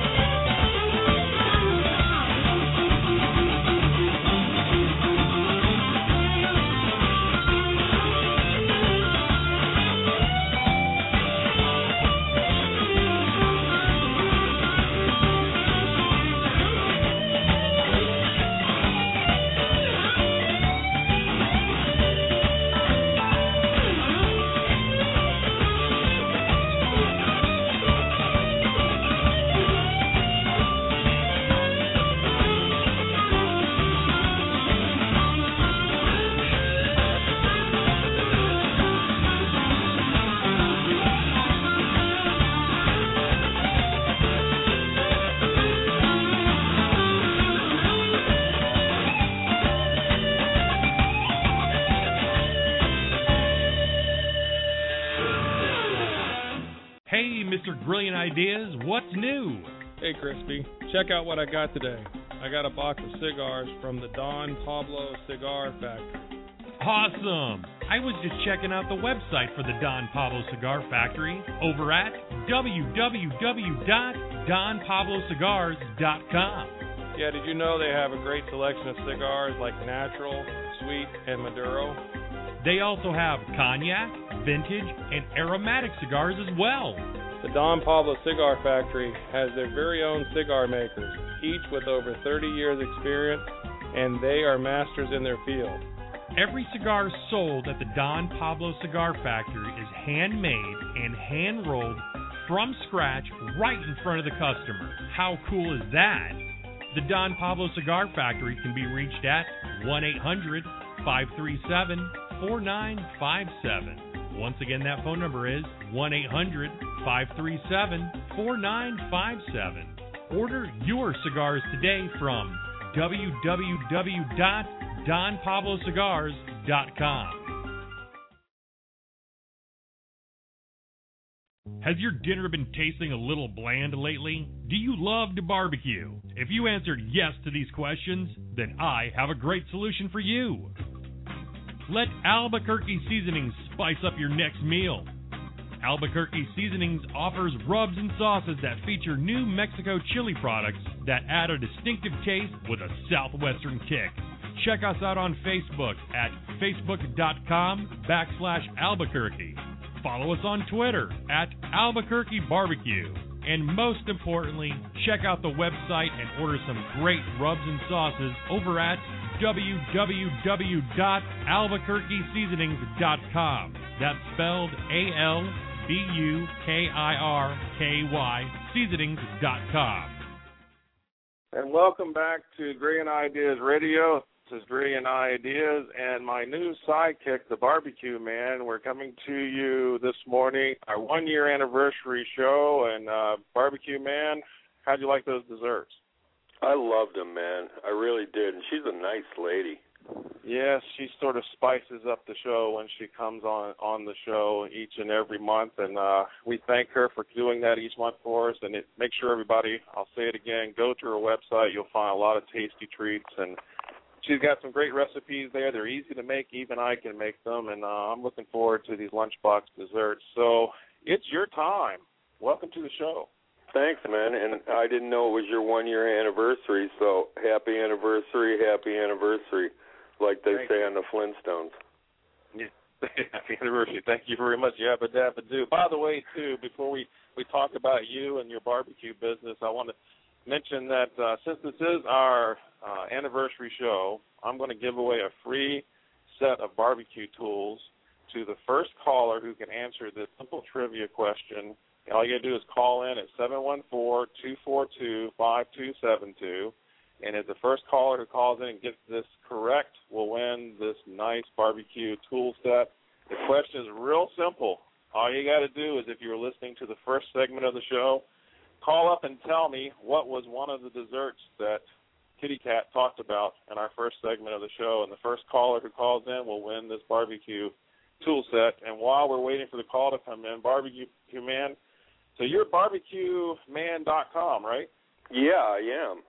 Brilliant Ideas, what's new? Hey, Crispy. Check out what I got today. I got a box of cigars from the Don Pablo Cigar Factory. Awesome! I was just checking out the website for the Don Pablo Cigar Factory over at w w w dot don pablo cigars dot com. Yeah, did you know they have a great selection of cigars like natural, sweet, and Maduro? They also have cognac, vintage, and aromatic cigars as well. The Don Pablo Cigar Factory has their very own cigar makers, each with over thirty years experience, and they are masters in their field. Every cigar sold at the Don Pablo Cigar Factory is handmade and hand-rolled from scratch right in front of the customer. How cool is that? The Don Pablo Cigar Factory can be reached at one eight hundred, five three seven, four nine five seven. Once again, that phone number is one eight hundred, five three seven, four nine five seven. Order your cigars today from w w w dot don pablo cigars dot com. Has your dinner been tasting a little bland lately? Do you love to barbecue? If you answered yes to these questions, then I have a great solution for you. Let Albuquerque Seasonings spice up your next meal. Albuquerque Seasonings offers rubs and sauces that feature New Mexico chili products that add a distinctive taste with a southwestern kick. Check us out on Facebook at facebook.com backslash Albuquerque. Follow us on Twitter at Albuquerque Barbecue. And most importantly, check out the website and order some great rubs and sauces over at w w w dot albuquerque seasonings dot com. That's spelled A L B U K I R K Y seasonings dot com. And welcome back to Brilliant Ideas Radio. This is Brilliant Ideas and my new sidekick, the Barbecue Man. We're coming to you this morning, our one-year anniversary show. And uh, Barbecue Man, how'd you like those desserts? I loved them, man. I really did. And she's a nice lady. Yes, she sort of spices up the show when she comes on on the show each and every month, and uh, we thank her for doing that each month for us. And it, make sure everybody, I'll say it again, go to her website. You'll find a lot of tasty treats, and she's got some great recipes there. They're easy to make. Even I can make them, and uh, I'm looking forward to these lunchbox desserts. So it's your time. Welcome to the show. Thanks, man. And I didn't know it was your one-year anniversary, so happy anniversary, happy anniversary. Like they Thank say you. on the Flintstones. Yeah. Happy anniversary. Thank you very much. Yabba dabba do. By the way, too, before we, we talk about you and your barbecue business, I want to mention that uh, since this is our uh, anniversary show, I'm going to give away a free set of barbecue tools to the first caller who can answer this simple trivia question. All you got to do is call in at seven one four, two four two, five two seven two. And if the first caller who calls in and gets this correct will win this nice barbecue tool set. The question is real simple. All you got to do is, if you're listening to the first segment of the show, call up and tell me what was one of the desserts that Kitty Cat talked about in our first segment of the show. And the first caller who calls in will win this barbecue tool set. And while we're waiting for the call to come in, Barbecue Man, so you're barbecue man dot com, right? Yeah, I am.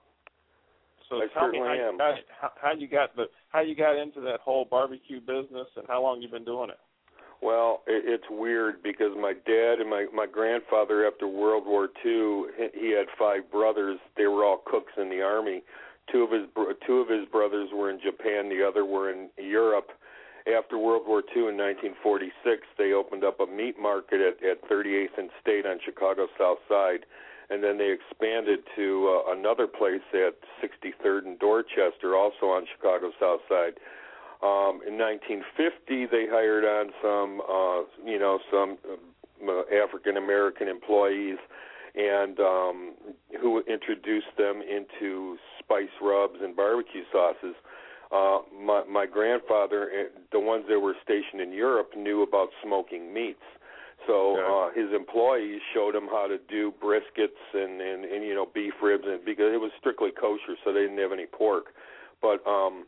So I tell me certainly how you, am. got, how, how you got the how you got into that whole barbecue business and how long you've been doing it. Well, it, it's weird because my dad and my my grandfather, after World War Two, he had five brothers. They were all cooks in the Army. Two of his two of his brothers were in Japan. The other were in Europe. After World War Two in nineteen forty-six, they opened up a meat market at, at thirty-eighth and State on Chicago's South Side. And then they expanded to uh, another place at sixty-third and Dorchester, also on Chicago's South Side. Um, in nineteen fifty, they hired on some, uh, you know, some uh, African American employees, and um, who introduced them into spice rubs and barbecue sauces. Uh, my, my grandfather, the ones that were stationed in Europe, knew about smoking meats. So uh, his employees showed him how to do briskets and, and, and you know beef ribs, and because it was strictly kosher, so they didn't have any pork. But um,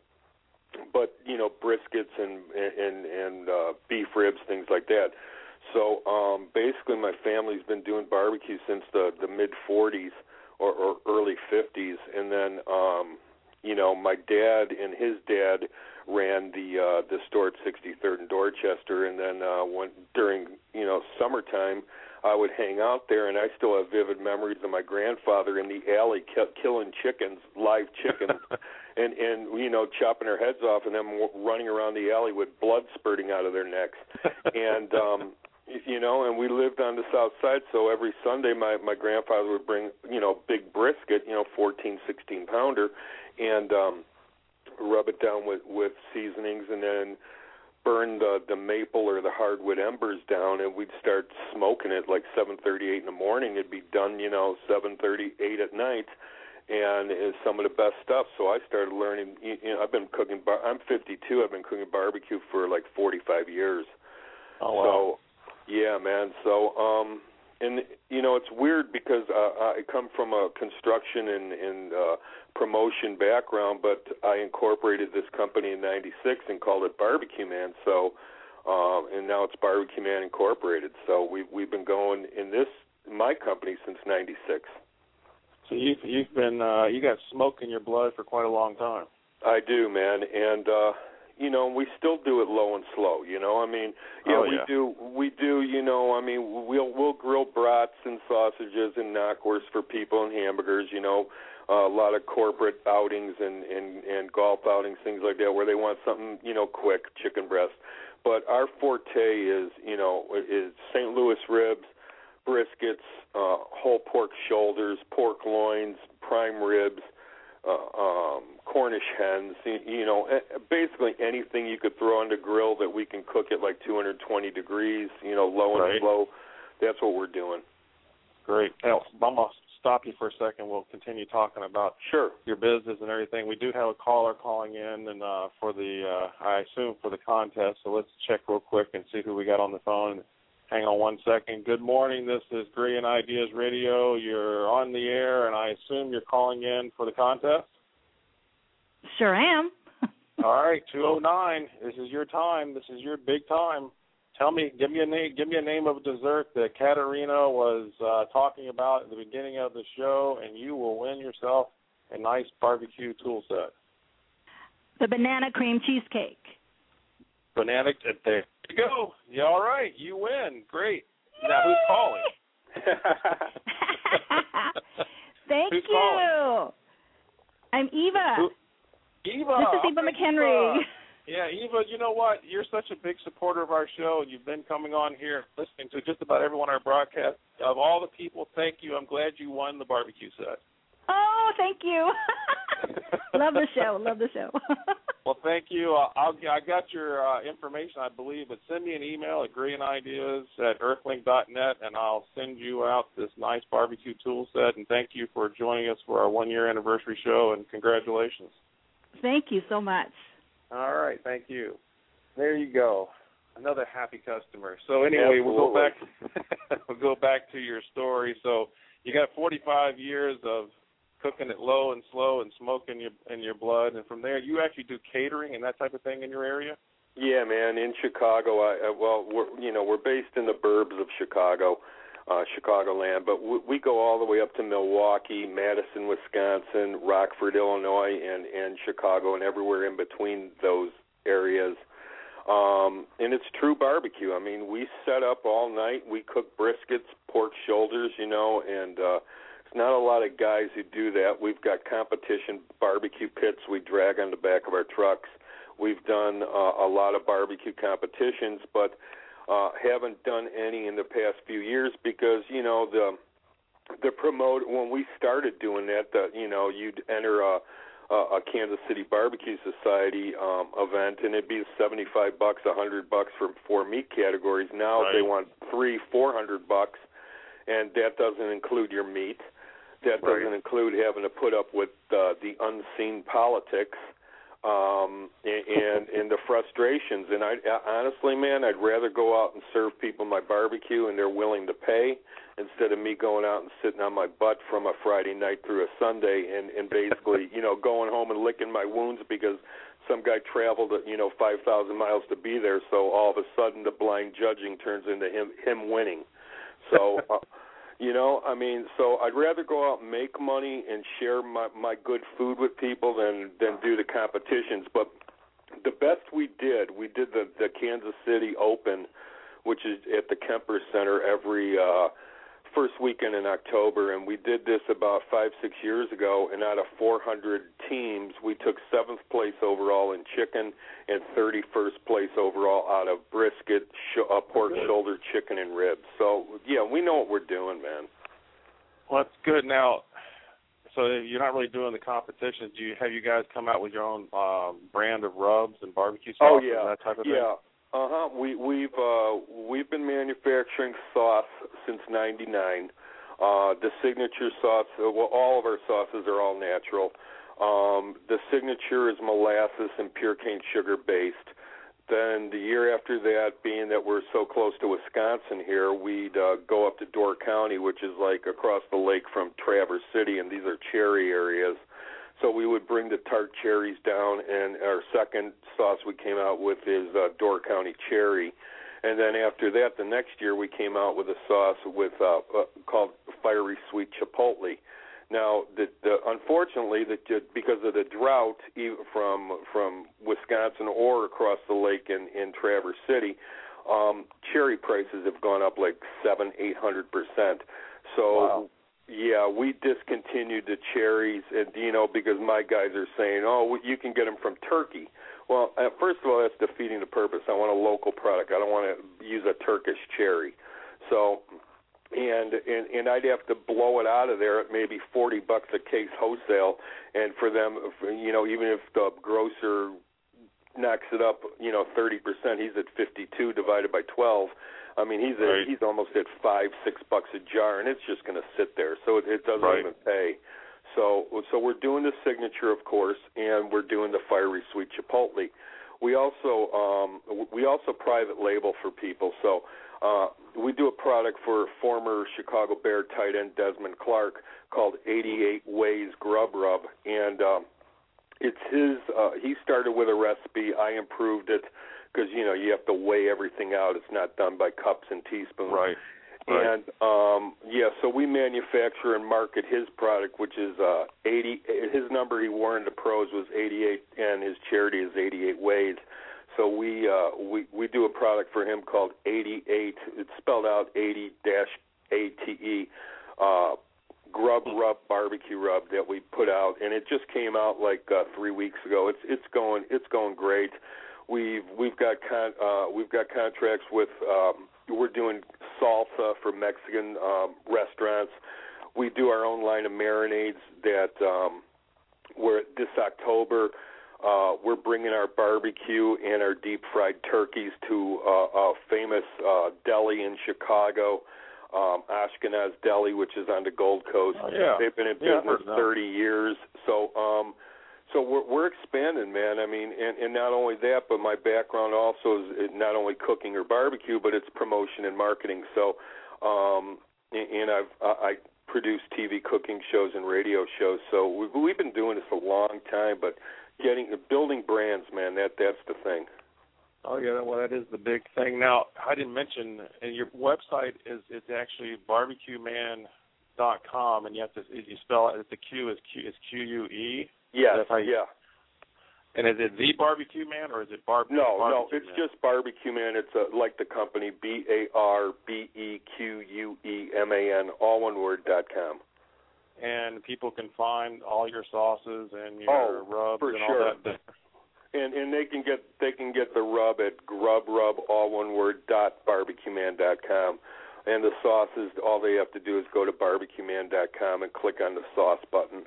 but you know briskets and and and uh, beef ribs, things like that. So um, basically, my family's been doing barbecue since the the mid forties or, or early fifties, and then um, you know my dad and his dad ran the uh, the store at sixty-third and Dorchester, and then uh, when during you know summertime, I would hang out there, and I still have vivid memories of my grandfather in the alley ki- killing chickens, live chickens, and and you know chopping their heads off, and them w- running around the alley with blood spurting out of their necks, and um, you know, and we lived on the South Side, so every Sunday my my grandfather would bring you know big brisket, you know, fourteen, sixteen pounder, and um, rub it down with, with seasonings, and then burn the, the maple or the hardwood embers down, and we'd start smoking it like seven thirty, eight in the morning. It'd be done, you know, seven thirty, eight at night, and it's some of the best stuff. So I started learning. You know, I've been cooking. Bar- I'm fifty-two. I've been cooking barbecue for like forty-five years. Oh wow! So, yeah, man. So, um, and you know, it's weird because uh, I come from a construction and, and uh, promotion background, but I incorporated this company in ninety-six and called it Barbecue Man. So, um, and now it's Barbecue Man Incorporated. So we we've been going in this my company since ninety-six. So you've you've been uh, you got smoke in your blood for quite a long time. I do, man, and uh, you know we still do it low and slow. You know, I mean, yeah, oh, we yeah. do we do. You know, I mean, we'll we'll grill brats and sausages and knockwursts for people and hamburgers. You know. Uh, a lot of corporate outings and, and, and golf outings, things like that, where they want something, you know, quick, chicken breast. But our forte is, you know, is Saint Louis ribs, briskets, uh, whole pork shoulders, pork loins, prime ribs, uh, um, Cornish hens, you, you know, basically anything you could throw on the grill that we can cook at like two hundred twenty degrees, you know, low and right. slow. That's what we're doing. Great. Now, I'm going to stop you for a second. We'll continue talking about sure. your business and everything. We do have a caller calling in, and uh, for the, uh, I assume, for the contest. So let's check real quick and see who we got on the phone. Hang on one second. Good morning. This is Brilliant Ideas Radio. You're on the air, and I assume you're calling in for the contest? Sure am. All right, two oh nine. This is your time. This is your big time. Tell me, give me a name. Give me a name of a dessert that Katerina was uh, talking about at the beginning of the show, and you will win yourself a nice barbecue tool set. The banana cream cheesecake. Banana. There you go. Yeah, all right. You win. Great. Now who's calling? Thank who's you. Calling? I'm Eva. Who? Eva. This is Eva okay, McHenry. Eva. Yeah, Eva, you know what? You're such a big supporter of our show, and you've been coming on here listening to just about everyone on our broadcast. Of all the people, thank you. I'm glad you won the barbecue set. Oh, thank you. Love the show. Love the show. Well, thank you. Uh, I'll, I got your uh, information, I believe, but send me an email at greenideas at earthlink dot net, and I'll send you out this nice barbecue tool set. And thank you for joining us for our one-year anniversary show, and congratulations. Thank you so much. All right, thank you. There you go. Another happy customer. So anyway, Absolutely. we'll go back we'll go back to your story. So you got forty-five years of cooking it low and slow and smoking your in your blood, and from there you actually do catering and that type of thing in your area? Yeah, man, in Chicago. I, I well, we're you know, we're based in the burbs of Chicago. Uh, Chicagoland, but we, we go all the way up to Milwaukee, Madison, Wisconsin, Rockford, Illinois, and, and Chicago, and everywhere in between those areas. Um, and it's true barbecue. I mean, we set up all night. We cook briskets, pork shoulders, you know, and uh, there's not a lot of guys who do that. We've got competition barbecue pits we drag on the back of our trucks. We've done uh, a lot of barbecue competitions, but Uh, haven't done any in the past few years because, you know, the the promote when we started doing that, the, you know, you'd enter a, a, a Kansas City Barbecue Society um, event, and it'd be seventy-five bucks, a hundred bucks for four meat categories. Now right. They want three, four hundred bucks, and that doesn't include your meat. That right. doesn't include having to put up with uh, the unseen politics. Um, and, and the frustrations. And I, honestly, man, I'd rather go out and serve people my barbecue and they're willing to pay instead of me going out and sitting on my butt from a Friday night through a Sunday and, and basically, you know, going home and licking my wounds because some guy traveled, you know, five thousand miles to be there. So all of a sudden the blind judging turns into him, him winning. So, uh, You know, I mean, so I'd rather go out and make money and share my, my good food with people than, than do the competitions. But the best we did, we did the, the Kansas City Open, which is at the Kemper Center every uh, first weekend in October. And we did this about five, six years ago. And out of four hundred teams, we took seventh place overall in chicken and thirty-first place overall out of brisket, sh- uh, pork good. shoulder, chicken, and ribs. So, yeah, we know what we're doing, man. Well, that's good. Now, so you're not really doing the competitions. Do you have you guys come out with your own um, brand of rubs and barbecue sauce oh, yeah. and that type of yeah. thing? Yeah. Uh-huh. We, we've uh, we've been manufacturing sauce since ninety-nine. Uh, the signature sauce, well, all of our sauces are all natural. Um, the signature is molasses and pure cane sugar based. Then the year after that, being that we're so close to Wisconsin here, we'd uh, go up to Door County, which is like across the lake from Traverse City, and these are cherry areas. So we would bring the tart cherries down, and our second sauce we came out with is uh, Door County Cherry. And then after that, the next year, we came out with a sauce with uh, uh, called Fiery Sweet Chipotle. Now, the, the, unfortunately, the, because of the drought from from Wisconsin or across the lake in, in Traverse City, um, cherry prices have gone up like seven, eight hundred percent. So, wow. yeah, we discontinued the cherries, and you know, because my guys are saying, oh, you can get them from Turkey. Well, uh, first of all, that's defeating the purpose. I want a local product. I don't want to use a Turkish cherry. So. And, and and I'd have to blow it out of there at maybe forty bucks a case wholesale, and for them, you know, even if the grocer knocks it up, you know, thirty percent, he's at fifty-two divided by twelve. I mean, he's at, right. he's almost at five, six bucks a jar, and it's just going to sit there, so it, it doesn't right. even pay. So so we're doing the signature, of course, and we're doing the Fiery Sweet Chipotle. We also um, we also private label for people, so. Uh, we do a product for former Chicago Bear tight end Desmond Clark called eighty-eight Ways Grub Rub, and um, it's his. Uh, he started with a recipe. I improved it because you know you have to weigh everything out. It's not done by cups and teaspoons. Right. Right. And um, yeah, so we manufacture and market his product, which is uh, eighty. His number he wore in the pros was eighty-eight, and his charity is eighty-eight Ways. So we uh, we we do a product for him called eighty-eight. It's spelled out eighty dash A T E. Uh, Grub Rub barbecue rub that we put out, and it just came out like uh, three weeks ago. It's it's going it's going great. We've we've got con- uh, we've got contracts with. Um, We're doing salsa for Mexican um, restaurants. We do our own line of marinades that um, we're this October. Uh, we're bringing our barbecue and our deep-fried turkeys to uh, a famous uh, deli in Chicago, um, Ashkenaz Deli, which is on the Gold Coast. Oh, yeah. They've been in yeah, business thirty years. So um, So we're, we're expanding, man. I mean, and, and not only that, but my background also is not only cooking or barbecue, but it's promotion and marketing. So, um, and I've I produce T V cooking shows and radio shows. So we've, we've been doing this a long time, but getting building brands, man, that that's the thing. Oh yeah, well that is the big thing. Now I didn't mention, and your website is it's actually barbecue man dot com, and you have to you spell it. The Q is Q is Q U E. Yes, you, yeah. And is it the Barbecue Man or is it Barb? No, Barbecue no, it's Man? just Barbecue Man. It's a, like the company, B A R B E Q U E M A N, all one word, dot com. And people can find all your sauces and your oh, rubs for and sure. all that. And and they can get they can get the rub at grub rub, all one word, dot barbecue man dot com. And the sauces, all they have to do is go to barbecue man dot com and click on the sauce button.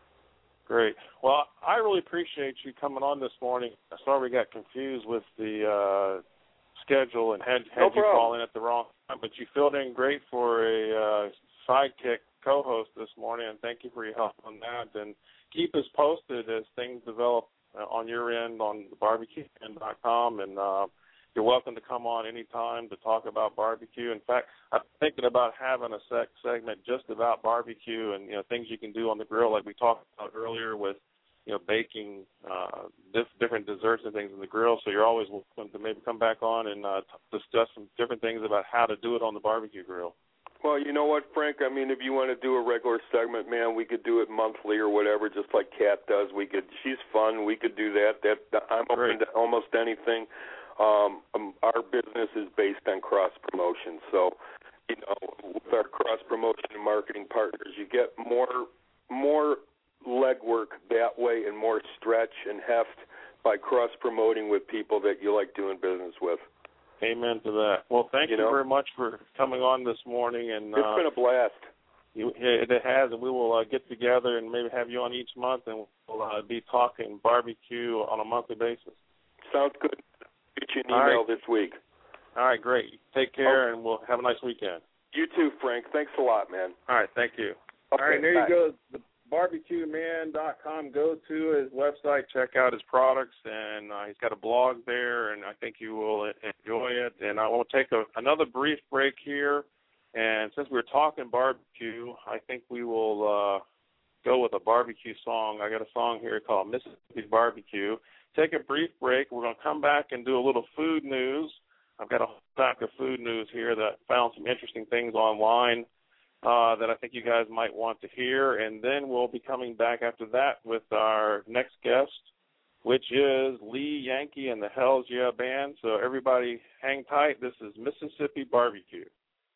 Great. Well, I really appreciate you coming on this morning. Sorry we got confused with the uh, schedule and had, had no you problem. call in at the wrong time, but you filled in great for a uh, sidekick co-host this morning, and thank you for your help on that. And keep us posted as things develop uh, on your end on barbecue man dot com, and uh, you're welcome to come on anytime to talk about barbecue. In fact, I'm thinking about having a sec- segment just about barbecue and, you know, things you can do on the grill, like we talked about earlier with, you know, baking uh, diff- different desserts and things on the grill. So you're always welcome to maybe come back on and uh, t- discuss some different things about how to do it on the barbecue grill. Well, you know what, Frank? I mean, if you want to do a regular segment, man, we could do it monthly or whatever, just like Kat does. We could. She's fun. We could do that. That I'm open Great. to almost anything. Um, um, our business is based on cross-promotion. So, you know, with our cross-promotion and marketing partners, you get more more legwork that way and more stretch and heft by cross-promoting with people that you like doing business with. Amen to that. Well, thank you, you know, very much for coming on this morning. And It's uh, been a blast. You, it has, and we will uh, get together and maybe have you on each month, and we'll uh, be talking barbecue on a monthly basis. Sounds good. Get you an All email right. this week. All right, great. Take care, Okay. and we'll have a nice weekend. You too, Frank. Thanks a lot, man. All right, thank you. Okay, All right, there bye. you go. The barbecue man dot com. Go to his website, check out his products, and uh, he's got a blog there, and I think you will enjoy it. And I will take a, another brief break here. And since we're talking barbecue, I think we will uh, go with a barbecue song. I got a song here called Mississippi Barbecue. Take a brief break. We're going to come back and do a little food news. I've got a whole stack of food news here that found some interesting things online uh, that I think you guys might want to hear. And then we'll be coming back after that with our next guest, which is Lee Yankee and the Hells Yeah Band. So everybody hang tight. This is Mississippi Barbecue.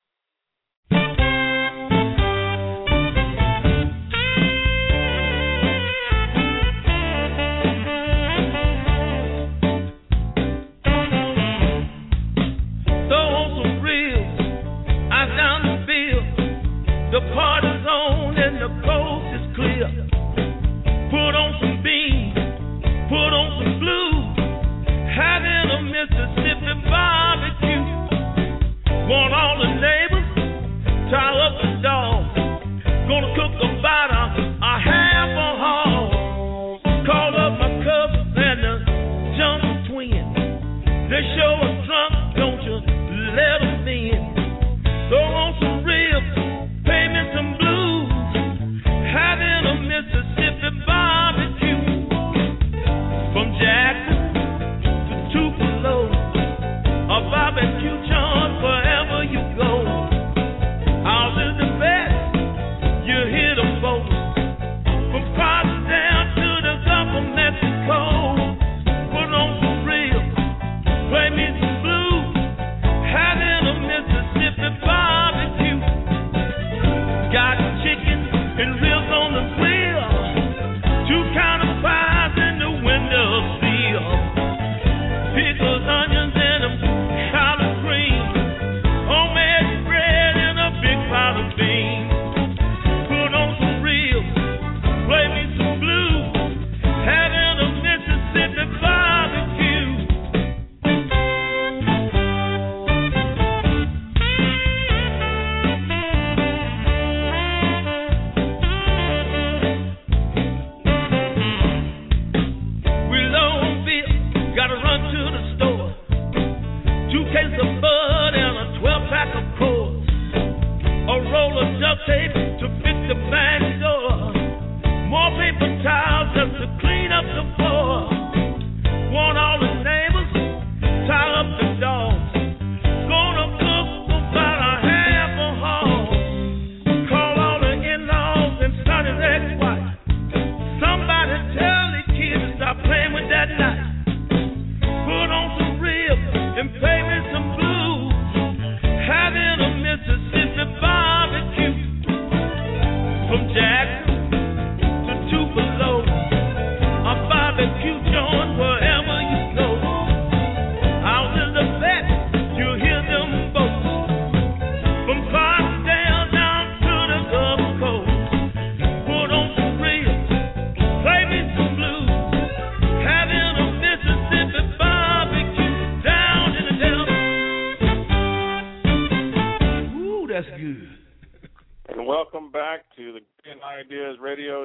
The party's on and the coast is clear. Put on some beans, put on some blues, having a Mississippi barbecue. Want all the neighbors, tie up the dog. Gonna cook about a, a half a hog. Call up my cousins and the Johnson twins. They show us drunk, don't you let them in. Throw on some ribs, payment some blues, having a Mississippi barbecue.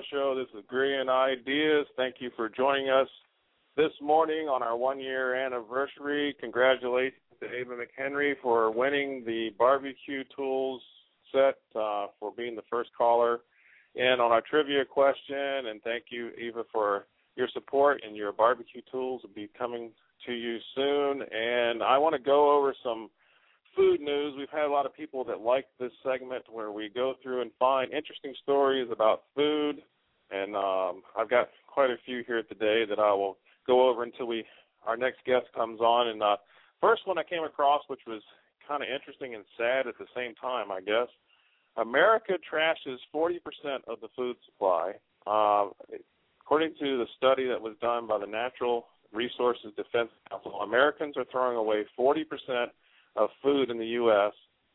Show. This is Grian Ideas. Thank you for joining us this morning on our one-year anniversary. Congratulations to Ava McHenry for winning the barbecue tools set, uh, for being the first caller in on our trivia question. And thank you, Eva, for your support, and your barbecue tools will be coming to you soon. And I want to go over some food news. We've had a lot of people that like this segment where we go through and find interesting stories about food, and um, I've got quite a few here today that I will go over until we our next guest comes on. And uh, first one I came across, which was kind of interesting and sad at the same time, I guess. America trashes forty percent of the food supply. Uh, according to the study that was done by the Natural Resources Defense Council, Americans are throwing away forty percent of food in the U S,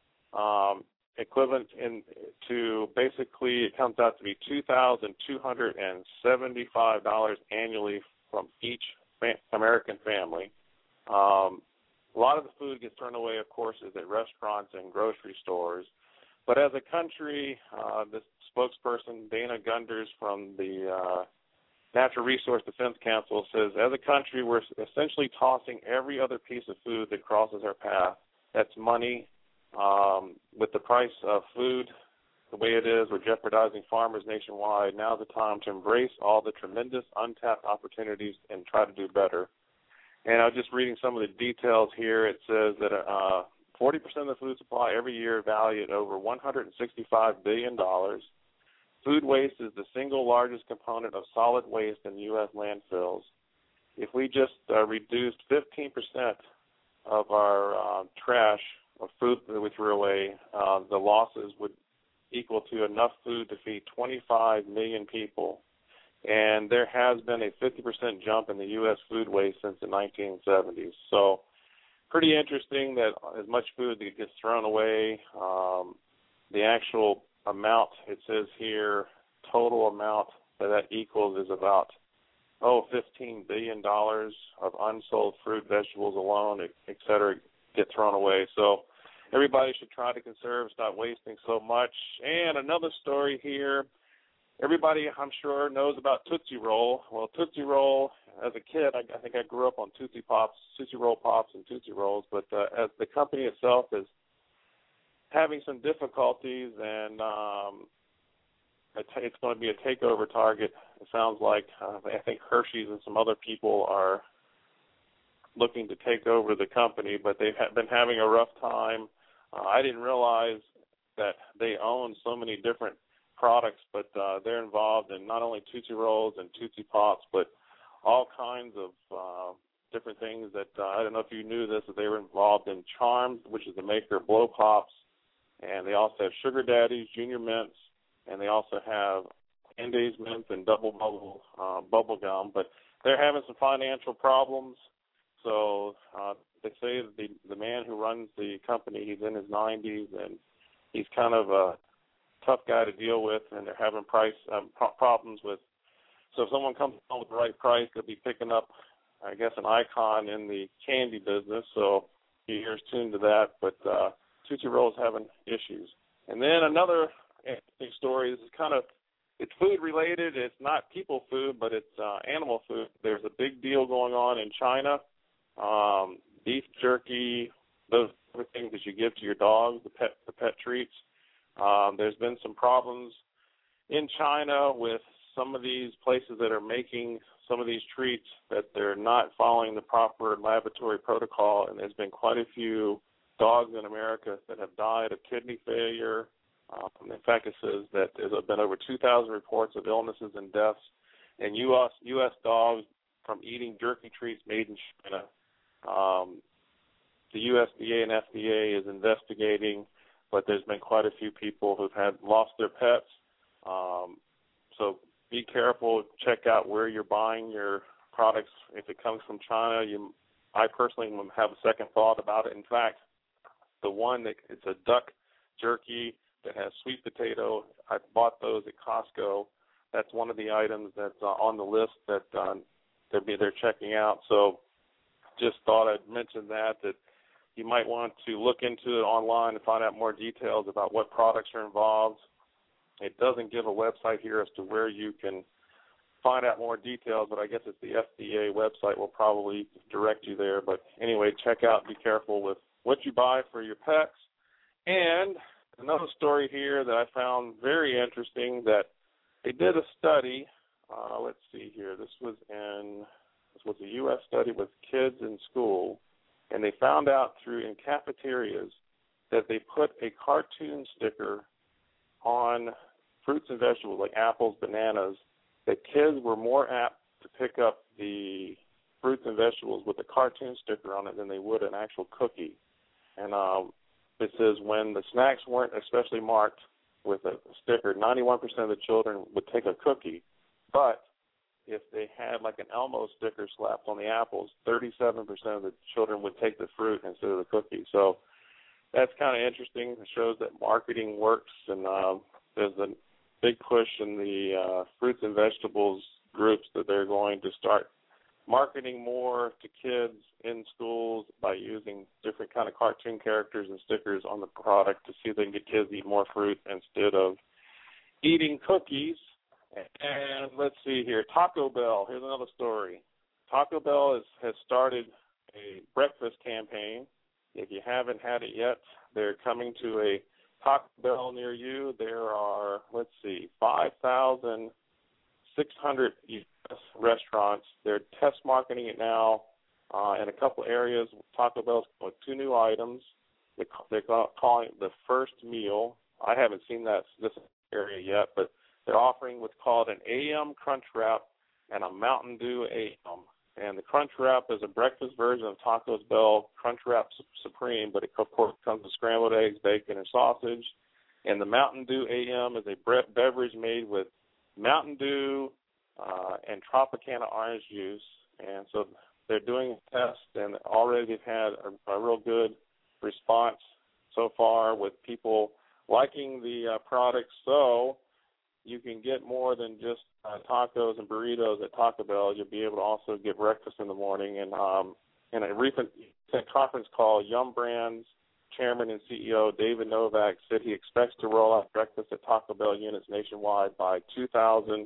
um, equivalent in, to basically, it comes out to be two thousand two hundred seventy-five dollars annually from each fa- American family. Um, a lot of the food gets thrown away, of course, is at restaurants and grocery stores. But as a country, uh, the spokesperson, Dana Gunders from the uh, Natural Resource Defense Council, says, as a country, we're essentially tossing every other piece of food that crosses our path. That's money. Um, with the price of food the way it is, we're jeopardizing farmers nationwide. Now's the time to embrace all the tremendous untapped opportunities and try to do better. And I was just reading some of the details here. It says that uh, forty percent of the food supply every year valued over one hundred sixty-five billion dollars. Food waste is the single largest component of solid waste in U S landfills. If we just uh, reduced fifteen percent of our uh, trash of food that we threw away, uh, the losses would equal to enough food to feed twenty-five million people. And there has been a fifty percent jump in the U S food waste since the nineteen seventies. So pretty interesting that as much food that gets thrown away, um, the actual amount, it says here, total amount that that equals is about, oh, fifteen billion dollars of unsold fruit, vegetables alone, et cetera, get thrown away. So everybody should try to conserve, stop wasting so much. And another story here, everybody, I'm sure, knows about Tootsie Roll. Well, Tootsie Roll, as a kid, I, I think I grew up on Tootsie Pops, Tootsie Roll Pops and Tootsie Rolls, but uh, as the company itself is having some difficulties, and um, it's going to be a takeover target. It sounds like uh, I think Hershey's and some other people are looking to take over the company, but they've ha- been having a rough time. Uh, I didn't realize that they own so many different products, but uh, they're involved in not only Tootsie Rolls and Tootsie Pops, but all kinds of uh, different things that uh, I don't know if you knew this, that they were involved in Charms, which is the maker of Blow Pops, and they also have Sugar Daddies, Junior Mints, and they also have Andes Mints and Double Bubble uh, Bubble Gum. But they're having some financial problems. So uh, they say that the, the man who runs the company, he's in his nineties, and he's kind of a tough guy to deal with, and they're having price um, pro- problems with. So if someone comes along with the right price, they'll be picking up, I guess, an icon in the candy business. So he hears tuned to that. But uh, Tootsie Roll's having issues. And then another interesting story. This is kind of, it's food related. It's not people food, but it's uh, animal food. There's a big deal going on in China. Um, beef jerky, those things that you give to your dogs, the pet, the pet treats. Um, there's been some problems in China with some of these places that are making some of these treats that they're not following the proper laboratory protocol, and there's been quite a few dogs in America that have died of kidney failure. Um, in fact, it says that there's been over two thousand reports of illnesses and deaths in U S U S dogs from eating jerky treats made in China. Um, the U S D A and F D A is investigating, but there's been quite a few people who've had lost their pets. Um, so be careful. Check out where you're buying your products. If it comes from China, you, I personally would have a second thought about it. In fact, the one that it's a duck jerky that has sweet potato. I bought those at Costco. That's one of the items that's uh, on the list that uh, they're they're checking out. So just thought I'd mention that that you might want to look into it online and find out more details about what products are involved. It doesn't give a website here as to where you can find out more details, but I guess it's the F D A website will probably direct you there. But anyway, check out, be careful with what you buy for your pets. And another story here that I found very interesting, that they did a study. Uh, let's see here. This was in this was a U S study with kids in school, and they found out through in cafeterias that they put a cartoon sticker on fruits and vegetables like apples, bananas, that kids were more apt to pick up the fruits and vegetables with a cartoon sticker on it than they would an actual cookie. And um, it says when the snacks weren't especially marked with a sticker, ninety-one percent of the children would take a cookie. But if they had like an Elmo sticker slapped on the apples, thirty-seven percent of the children would take the fruit instead of the cookie. So that's kind of interesting. It shows that marketing works, and uh, there's a big push in the uh, fruits and vegetables groups that they're going to start marketing more to kids in schools by using different kind of cartoon characters and stickers on the product to see if they can get kids to eat more fruit instead of eating cookies. And let's see here, Taco Bell. Here's another story. Taco Bell is, has started a breakfast campaign. If you haven't had it yet, they're coming to a Taco Bell near you. There are, let's see, five thousand six hundred U S restaurants. They're test marketing it now uh, in a couple areas. Taco Bell's with two new items. They, they're calling it the first meal. I haven't seen that this area yet, but they're offering what's called an A M Crunch Wrap and a Mountain Dew A M. And the Crunch Wrap is a breakfast version of Taco Bell Crunch Wrap Supreme, but it, of course, comes with scrambled eggs, bacon, and sausage. And the Mountain Dew A M is a bre- beverage made with Mountain Dew uh, and Tropicana orange juice. And so they're doing a test, and already they've had a, a real good response so far with people liking the uh, product. So you can get more than just uh, tacos and burritos at Taco Bell. You'll be able to also get breakfast in the morning. And um, in a recent conference call, Yum Brands Chairman and C E O David Novak said he expects to roll out breakfast at Taco Bell units nationwide by two thousand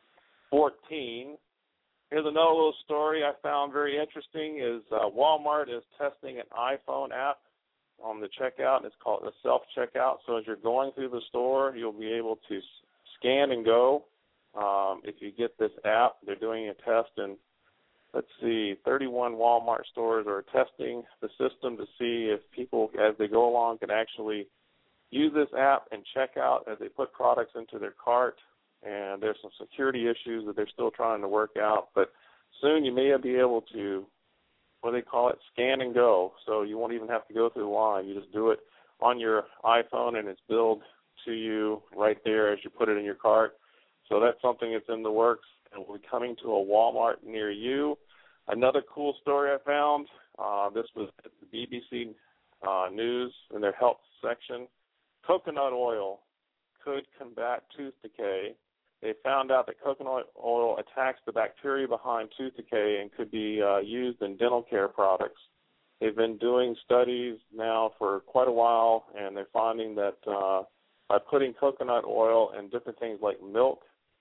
fourteen. Here's another little story I found very interesting is uh, Walmart is testing an iPhone app on the checkout. It's called the self-checkout. So as you're going through the store, you'll be able to scan and go. Um, if you get this app, they're doing a test, and let's see, thirty-one Walmart stores are testing the system to see if people, as they go along, can actually use this app and check out as they put products into their cart. And there's some security issues that they're still trying to work out. But soon you may be able to, what do they call it, scan and go. So you won't even have to go through the line. You just do it on your iPhone, and it's billed to you right there as you put it in your cart. So that's something that's in the works and will be coming to a Walmart near you. Another cool story I found, uh, this was at the B B C uh, News in their health section. Coconut oil could combat tooth decay. They found out that coconut oil attacks the bacteria behind tooth decay and could be uh, used in dental care products. They've been doing studies now for quite a while, and they're finding that uh, by putting coconut oil in different things like milk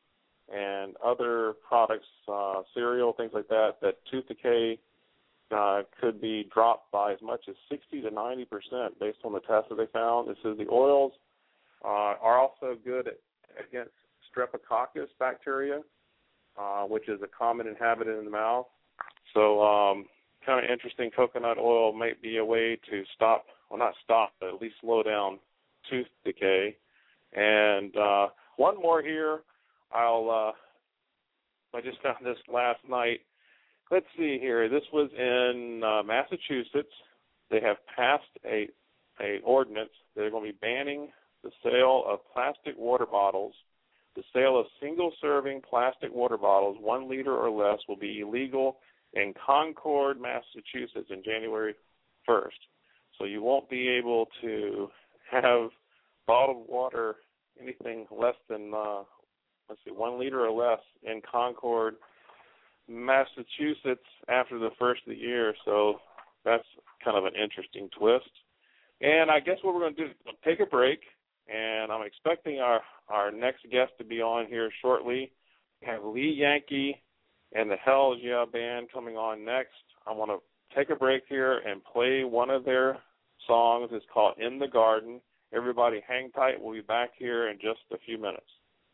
and other products, uh, cereal, things like that, that tooth decay uh, could be dropped by as much as sixty to ninety percent based on the tests that they found. It says the oils uh, are also good at, against Streptococcus bacteria, uh, which is a common inhabitant in the mouth. So um, kind of interesting, coconut oil might be a way to stop, well, not stop, but at least slow down tooth decay. And uh, one more here. I'll. Uh, I just found this last night. Let's see here. This was in uh, Massachusetts. They have passed a a ordinance. They're going to be banning the sale of plastic water bottles. The sale of single-serving plastic water bottles, one liter or less, will be illegal in Concord, Massachusetts, in January first. So you won't be able to have bottled water, anything less than, uh, let's see, one liter or less in Concord, Massachusetts after the first of the year. So that's kind of an interesting twist. And I guess what we're going to do is take a break. and I'm expecting our, our next guest to be on here shortly. We have Lee Yankee and the Hells Yeah Band coming on next. I want to take a break here and play one of their songs. It's called In the Garden. Everybody hang tight. We'll be back here in just a few minutes.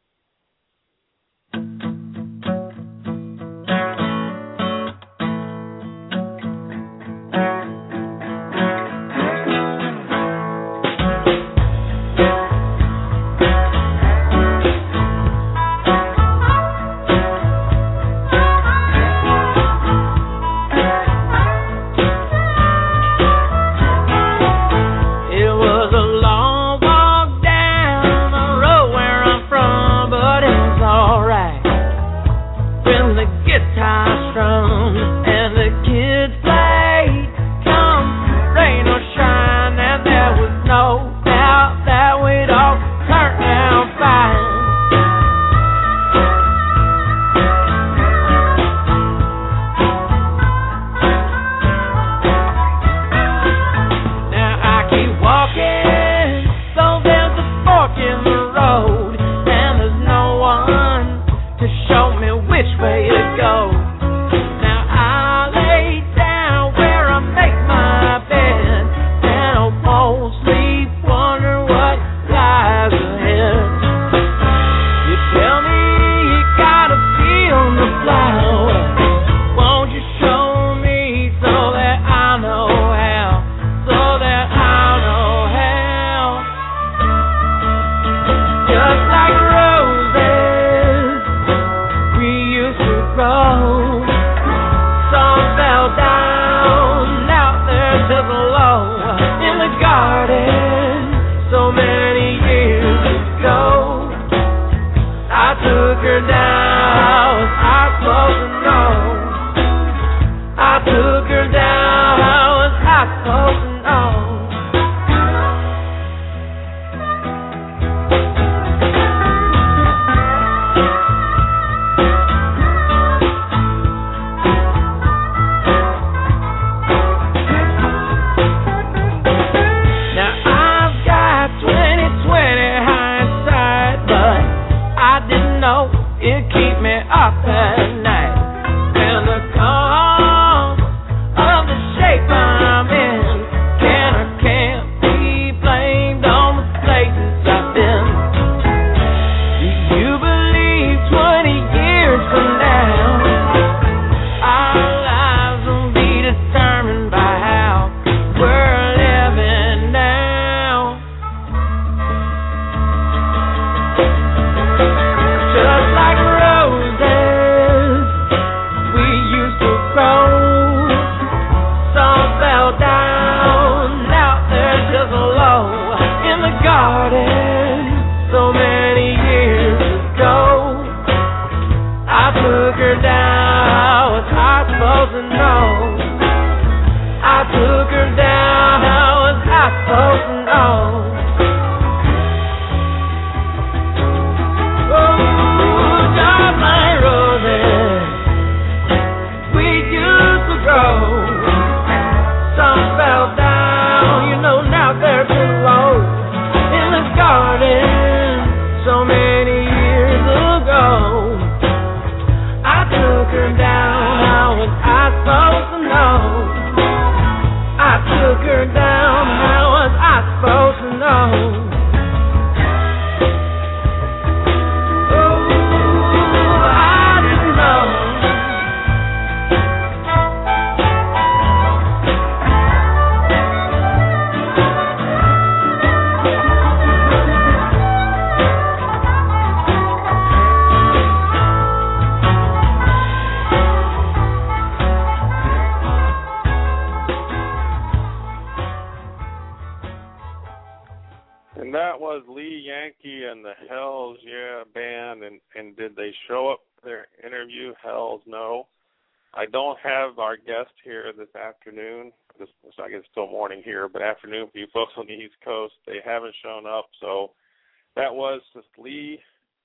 Afternoon. This, I guess it's still morning here, but afternoon for you folks on the East Coast. They haven't shown up, so that was just Lee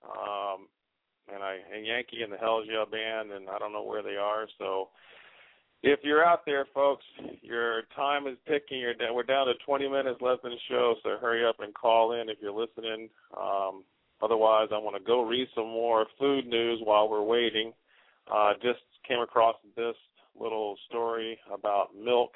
um, and I and Yankee and the Hells Yeah Band, and I don't know where they are. So if you're out there, folks, you're time is ticking. You're down, we're down to twenty minutes left in the show, so hurry up and call in if you're listening. Um, otherwise, I want to go read some more food news while we're waiting. Uh, just came across this little story about milk.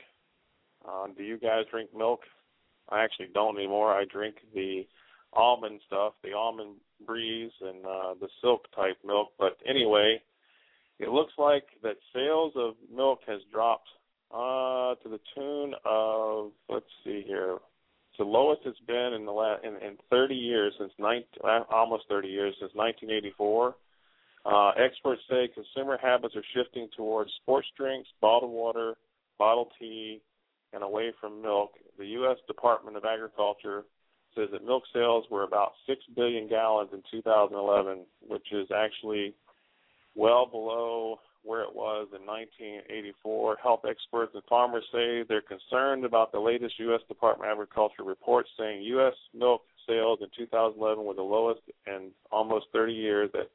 Uh, do you guys drink milk? I actually don't anymore. I drink the almond stuff, the almond breeze and uh, the silk type milk. But anyway, it looks like that sales of milk has dropped uh, to the tune of, let's see here, it's the lowest it's been in the la- in, in thirty years, since nineteen, almost thirty years, since nineteen eighty-four. Uh, experts say consumer habits are shifting towards sports drinks, bottled water, bottled tea, and away from milk. The U S Department of Agriculture says that milk sales were about six billion gallons in two thousand eleven, which is actually well below where it was in nineteen eighty-four. Health experts and farmers say they're concerned about the latest U S Department of Agriculture report saying U S milk sales in two thousand eleven were the lowest in almost thirty years, that,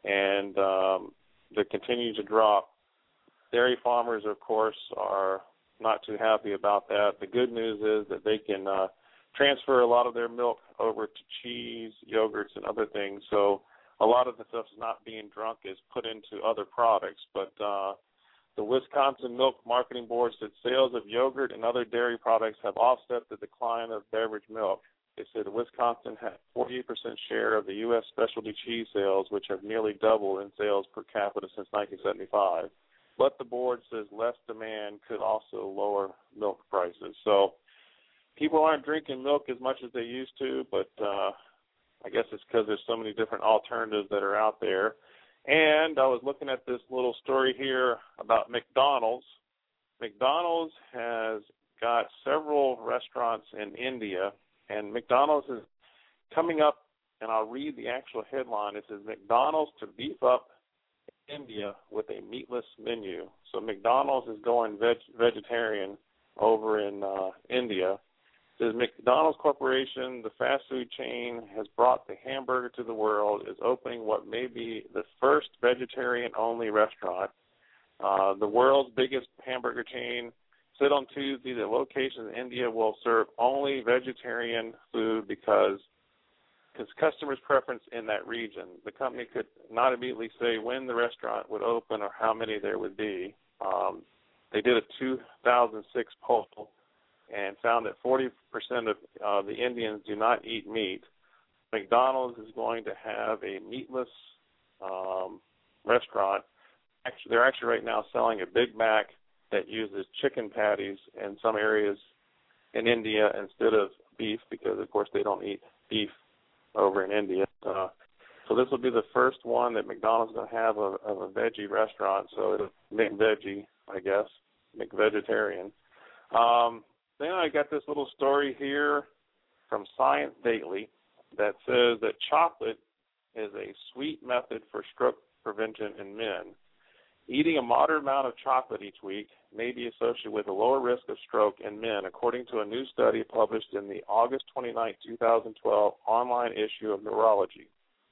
and um, they continue to drop. Dairy farmers, of course, are not too happy about that. The good news is that they can uh, transfer a lot of their milk over to cheese, yogurts, and other things. So a lot of the stuff is not being drunk, is put into other products. But uh, the Wisconsin Milk Marketing Board said sales of yogurt and other dairy products have offset the decline of beverage milk. They said Wisconsin had a forty-eight percent share of the U S specialty cheese sales, which have nearly doubled in sales per capita since nineteen seventy-five. But the board says less demand could also lower milk prices. So people aren't drinking milk as much as they used to, but uh, I guess it's because there's so many different alternatives that are out there. And I was looking at this little story here about McDonald's. McDonald's has got several restaurants in India, and McDonald's is coming up, and I'll read the actual headline. It says, McDonald's to beef up India with a meatless menu. So McDonald's is going veg- vegetarian over in uh, India. It says McDonald's Corporation, the fast food chain, has brought the hamburger to the world, is opening what may be the first vegetarian-only restaurant. Uh, the world's biggest hamburger chain said on Tuesday that locations in India will serve only vegetarian food because Because customers' preference in that region. The company could not immediately say when the restaurant would open or how many there would be. Um, they did a two thousand six poll and found that forty percent of uh, the Indians do not eat meat. McDonald's is going to have a meatless um, restaurant. Actually, they're actually right now selling a Big Mac that uses chicken patties in some areas in India instead of beef because, of course, they don't eat beef over in India. Uh, so this will be the first one that McDonald's is going to have of, of a veggie restaurant. So it'll make veggie, I guess, make vegetarian. Um, then I got this little story here from Science Daily that says that chocolate is a sweet method for stroke prevention in men. Eating a moderate amount of chocolate each week may be associated with a lower risk of stroke in men, according to a new study published in the August twenty-ninth, twenty twelve online issue of Neurology.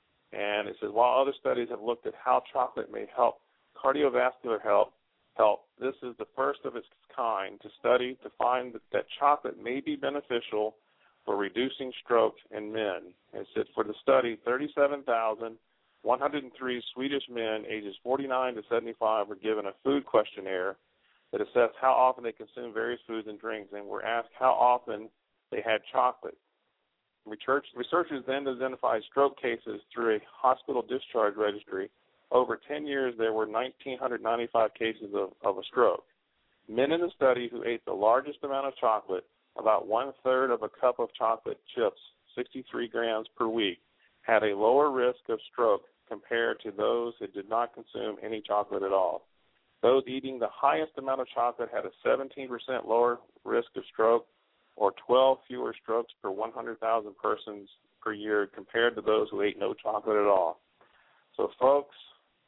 And it says, while other studies have looked at how chocolate may help cardiovascular health, health, this is the first of its kind to study to find that, that chocolate may be beneficial for reducing stroke in men. It said for the study, thirty-seven thousand one hundred three Swedish men ages forty-nine to seventy-five were given a food questionnaire that assessed how often they consume various foods and drinks and were asked how often they had chocolate. Research, researchers then identified stroke cases through a hospital discharge registry. Over ten years, there were one thousand nine hundred ninety-five cases of, of a stroke. Men in the study who ate the largest amount of chocolate, about one-third of a cup of chocolate chips, sixty-three grams per week, had a lower risk of stroke compared to those who did not consume any chocolate at all. Those eating the highest amount of chocolate had a seventeen percent lower risk of stroke, or twelve fewer strokes per one hundred thousand persons per year compared to those who ate no chocolate at all. So, folks,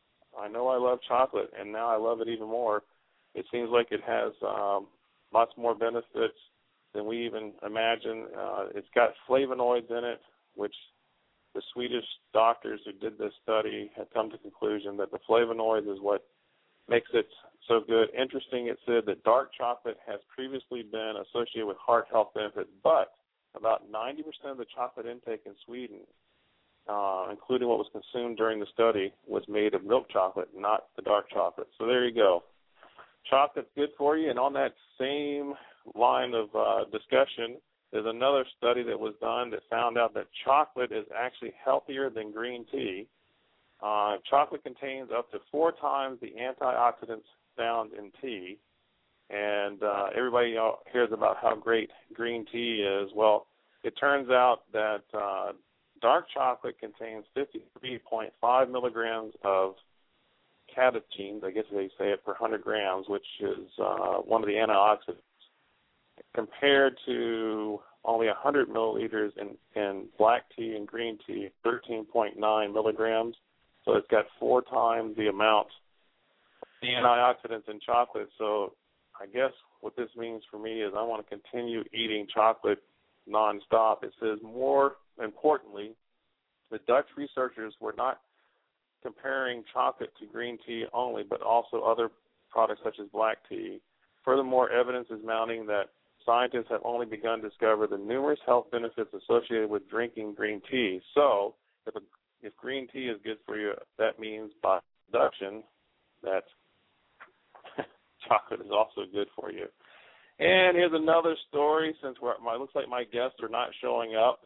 I know I love chocolate, and now I love it even more. It seems like it has um, lots more benefits than we even imagine. Uh, it's got flavonoids in it, which the Swedish doctors who did this study have come to the conclusion that the flavonoids is what makes it so good. Interesting, it said that dark chocolate has previously been associated with heart health benefits, but about ninety percent of the chocolate intake in Sweden, uh, including what was consumed during the study, was made of milk chocolate, not the dark chocolate. So there you go. Chocolate's good for you, and on that same line of uh, discussion, there's another study that was done that found out that chocolate is actually healthier than green tea. Uh, chocolate contains up to four times the antioxidants found in tea, and uh, everybody you know, hears about how great green tea is. Well, it turns out that uh, dark chocolate contains fifty-three point five milligrams of catechins, I guess they say it, per one hundred grams, which is uh, one of the antioxidants, compared to only one hundred milliliters in, in black tea and green tea, thirteen point nine milligrams. So it's got four times the amount of the antioxidants in chocolate. So I guess what this means for me is I want to continue eating chocolate nonstop. It says, more importantly, the Dutch researchers were not comparing chocolate to green tea only, but also other products such as black tea. Furthermore, evidence is mounting that scientists have only begun to discover the numerous health benefits associated with drinking green tea. So if, a, if green tea is good for you, that means by deduction that chocolate is also good for you. And here's another story, since we're, my, looks like my guests are not showing up.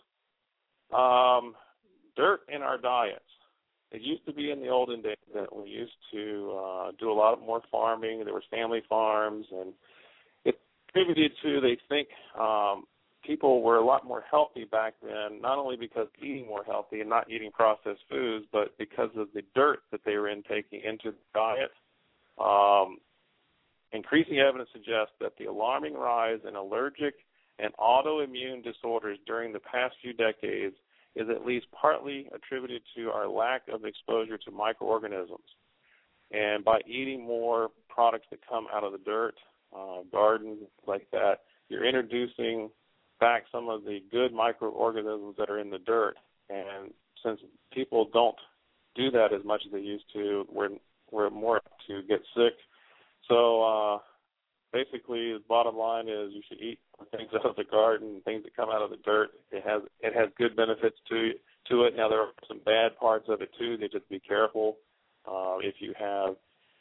Um, dirt in our diets. It used to be in the olden days that we used to uh, do a lot more farming. There were family farms, and it contributed to, they think, um, people were a lot more healthy back then, not only because of eating more healthy and not eating processed foods, but because of the dirt that they were intaking into the diet. Um, increasing evidence suggests that the alarming rise in allergic and autoimmune disorders during the past few decades is at least partly attributed to our lack of exposure to microorganisms. And by eating more products that come out of the dirt, uh, gardens, like that, you're introducing back some of the good microorganisms that are in the dirt. And since people don't do that as much as they used to, we're, we're more apt to get sick. So uh, basically, the bottom line is you should eat things out of the garden, things that come out of the dirt. It has it has good benefits to to it. Now, there are some bad parts of it, too. They just be careful uh, if you have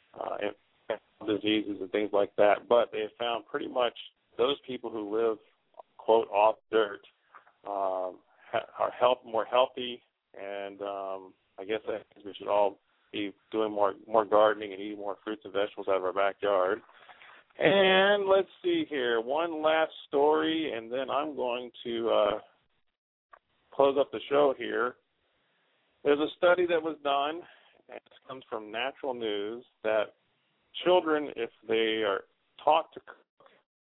uh, diseases and things like that. But they have found pretty much those people who live, quote, off dirt um, are health, more healthy, and um, I guess that means we should all be doing more more gardening and eating more fruits and vegetables out of our backyard. And let's see here, one last story, and then I'm going to uh, close up the show here. There's a study that was done, and it comes from Natural News, that children, if they are taught to cook,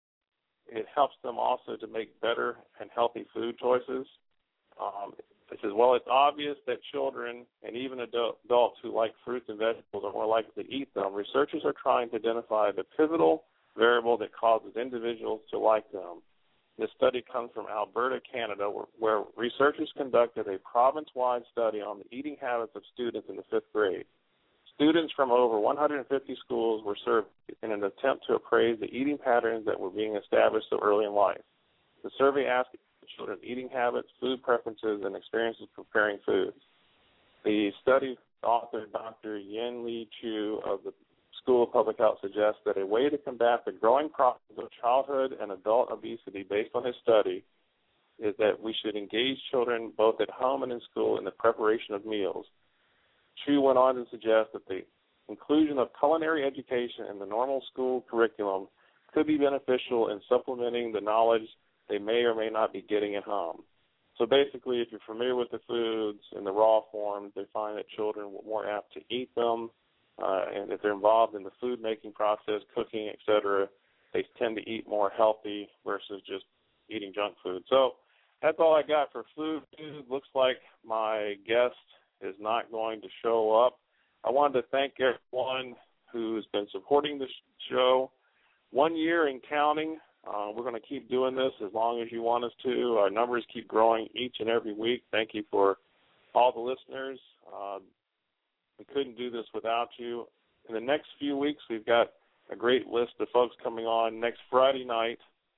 it helps them also to make better and healthy food choices. Um, it says, well, it's obvious that children and even adult, adults who like fruits and vegetables are more likely to eat them. Researchers are trying to identify the pivotal variable that causes individuals to like them. This study comes from Alberta, Canada, where, where researchers conducted a province-wide study on the eating habits of students in the fifth grade. Students from over one hundred fifty schools were surveyed in an attempt to appraise the eating patterns that were being established so early in life. The survey asked children's eating habits, food preferences, and experiences preparing foods. The study author, Doctor Yen-Li Chu of the School of Public Health, suggests that a way to combat the growing problems of childhood and adult obesity based on his study is that we should engage children both at home and in school in the preparation of meals. Chu went on to suggest that the inclusion of culinary education in the normal school curriculum could be beneficial in supplementing the knowledge they may or may not be getting at home. So basically, if you're familiar with the foods in the raw form, they find that children are more apt to eat them. Uh, and if they're involved in the food-making process, cooking, et cetera, they tend to eat more healthy versus just eating junk food. So that's all I got for food. Looks like my guest is not going to show up. I wanted to thank everyone who's been supporting the show. One year and counting. Uh, we're going to keep doing this as long as you want us to. Our numbers keep growing each and every week. Thank you for all the listeners. Uh, we couldn't do this without you. in the next few weeks, we've got a great list of folks coming on. Next Friday night,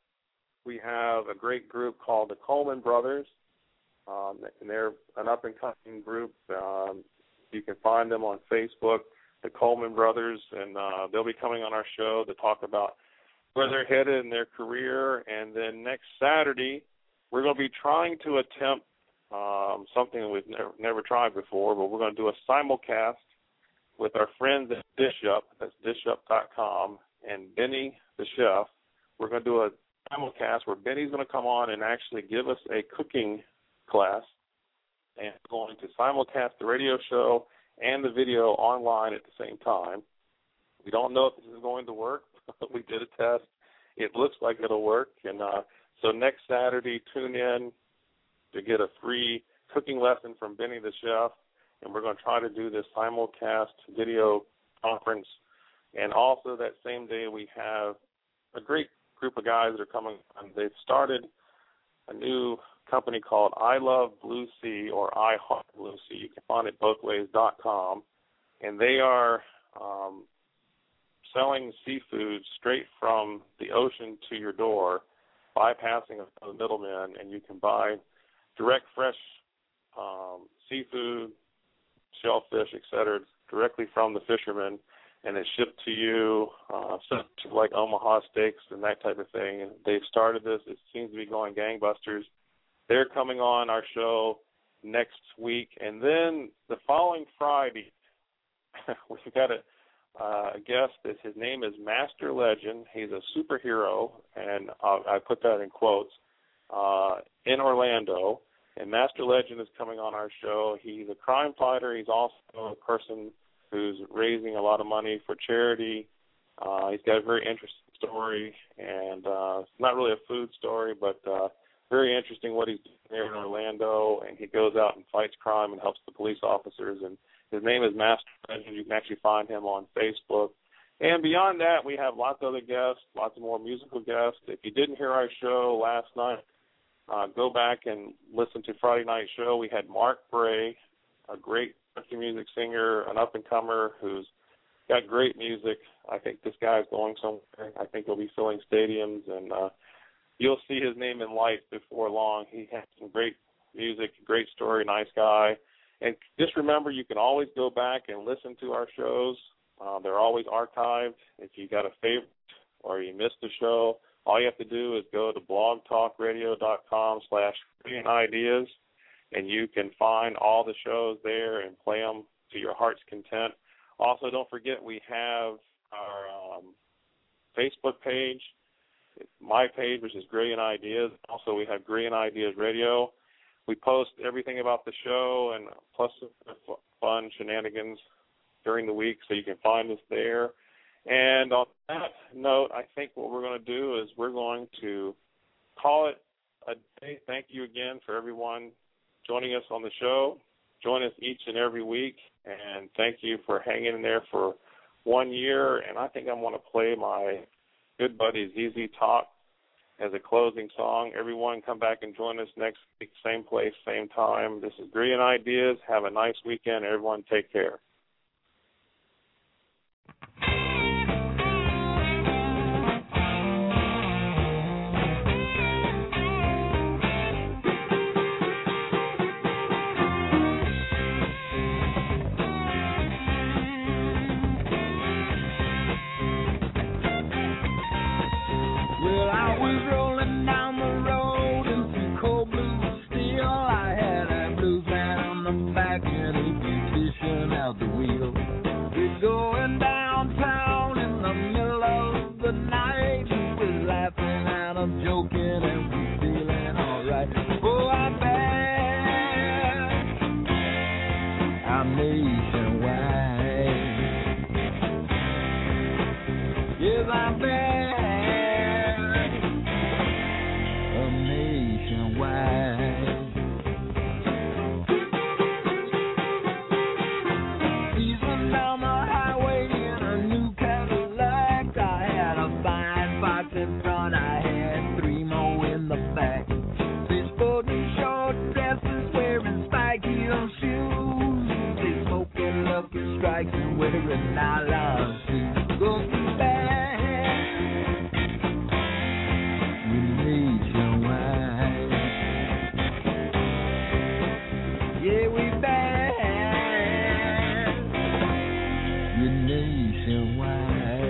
we have a great group called the Coleman Brothers, um, and they're an up-and-coming group. Um, you can find them on Facebook, the Coleman Brothers, and uh, they'll be coming on our show to talk about where they're headed in their career. And then next Saturday, we're going to be trying to attempt um, something we've never, never tried before, but we're going to do a simulcast with our friends at Dish Up. That's dish up dot com, and Benny the chef. We're going to do a simulcast where Benny's going to come on and actually give us a cooking class, and we're going to simulcast the radio show and the video online at the same time. We don't know if this is going to work. We did a test. It looks like it'll work. And uh, so next Saturday, tune in to get a free cooking lesson from Benny the chef, and we're going to try to do this simulcast video conference. And also that same day, we have a great group of guys that are coming on. They've started a new company called I Love Blue Sea, or I Heart Blue Sea. You can find it both ways dot com, and they are um, selling seafood straight from the ocean to your door, bypassing the middlemen, and you can buy direct fresh um, seafood, shellfish, et cetera, directly from the fishermen, and it's shipped to you, uh, like Omaha Steaks and that type of thing. And they've started this. It seems to be going gangbusters. They're coming on our show next week. And then the following Friday, we've got a, uh, a guest. That his name is Master Legend. He's a superhero, and uh, I put that in quotes, uh, in Orlando. And Master Legend is coming on our show. He's a crime fighter. He's also a person who's raising a lot of money for charity. Uh, he's got a very interesting story, and uh, it's not really a food story, but uh, very interesting what he's doing there in Orlando, and he goes out and fights crime and helps the police officers, and his name is Master Legend. You can actually find him on Facebook. And beyond that, we have lots of other guests, lots of more musical guests. If you didn't hear our show last night, uh, go back and listen to Friday night show. We had Mark Bray, a great country music singer, an up-and-comer who's got great music. I think this guy's going somewhere. I think he'll be filling stadiums, and uh, you'll see his name in lights before long. He has some great music, great story, nice guy. And just remember, you can always go back and listen to our shows. Uh, they're always archived. If you got a favorite or you missed a show, all you have to do is go to blog talk radio dot com slash Korean Ideas, and you can find all the shows there and play them to your heart's content. Also, don't forget we have our um, Facebook page, it's my page, which is Grillion Ideas. Also, we have Grillion Ideas Radio. We post everything about the show and plus fun shenanigans during the week, so you can find us there. And on that note, I think what we're going to do is we're going to call it a day. Thank you again for everyone joining us on the show. Join us each and every week, and thank you for hanging in there for one year. And I think I'm going to play my good buddy Z Z Top as a closing song. Everyone come back and join us next week, same place, same time. This is Grillion Ideas. Have a nice weekend. Everyone take care. Short dresses, wearing spike heel shoes. They smoking, looking strikes and wearing nylon suits. Go too bad. We nationwide. Yeah, we bad. We nationwide.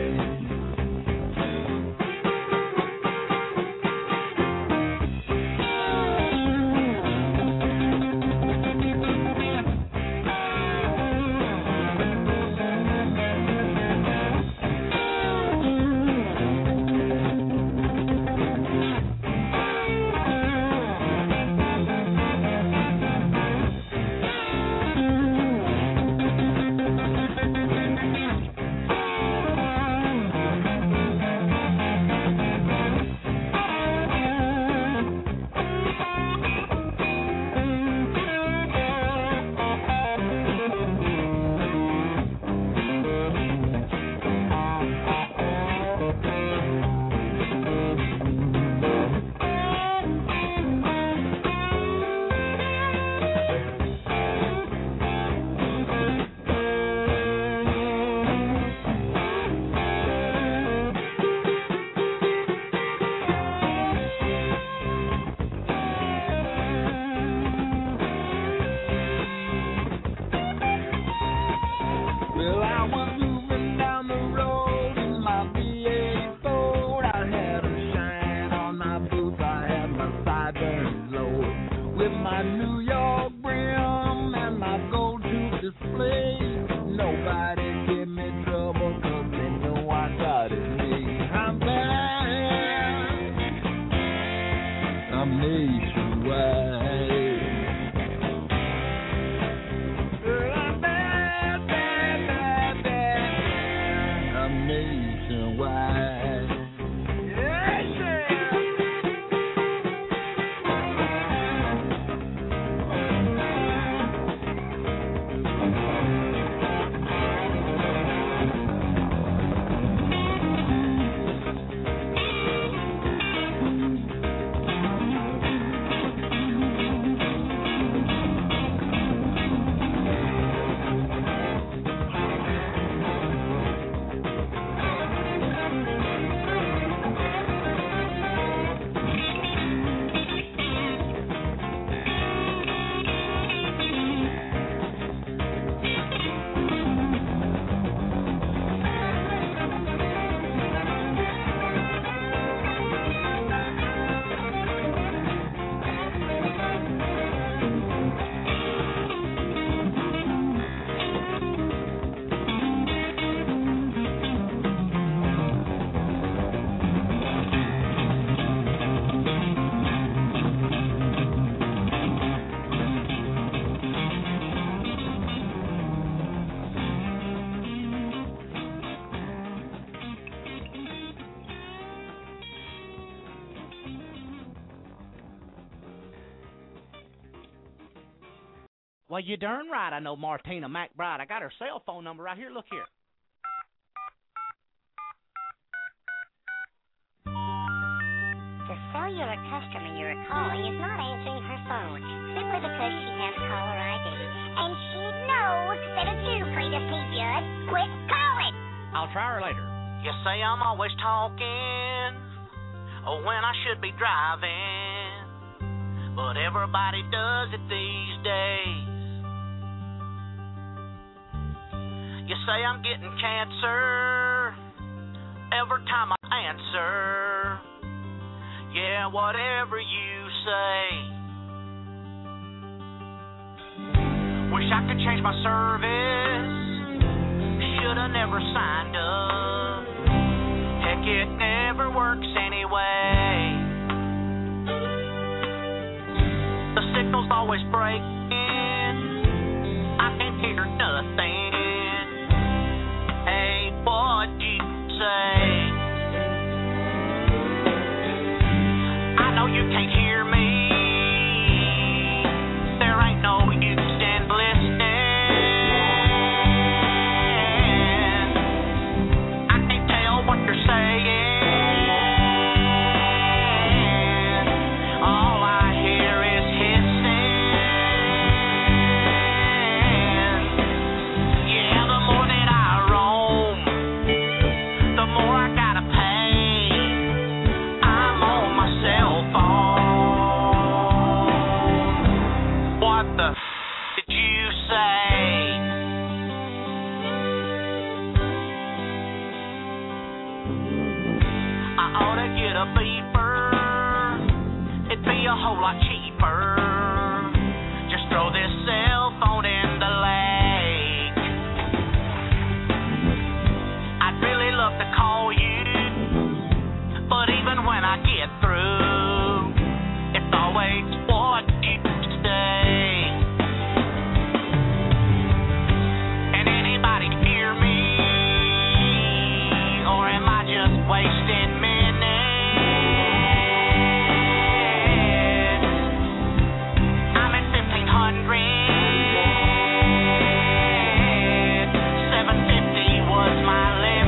Well, you darn right I know Martina McBride. I got her cell phone number right here. Look here. The cellular customer you are calling is not answering her phone simply because she has caller I D. And she knows that it's you, Cletus T. Judd. Quit calling! I'll try her later. You say I'm always talking when I should be driving, but everybody does it these days. You say I'm getting cancer every time I answer. Yeah, whatever you say. Wish I could change my service. Shoulda never signed up. Heck, it never works anyway. The signal's always breaking. I can't hear nothing. Hey, what'd you say? I know you can't hear me. There ain't no use in listening. I can't tell what you're saying. All I hear is hissing. Yeah, the more a whole lot cheaper. Just throw this cell phone in the lake. I'd really love to call you, but even when I get through, it's always what you say. And anybody hear me? Or am I just wasting minutes? I'm at fifteen hundred. seven fifty was my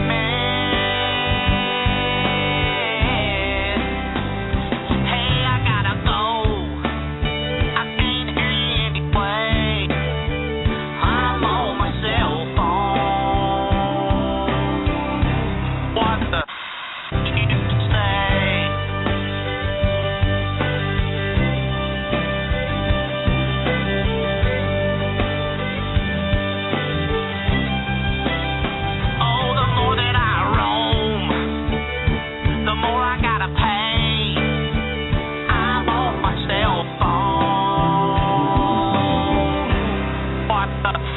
limit. Hey, I gotta go. I can't hear you anyway. I'm on my cell phone. What the f- you say? Oh, the more that I roam, the more I gotta pay. I'm on my cell phone. What the f-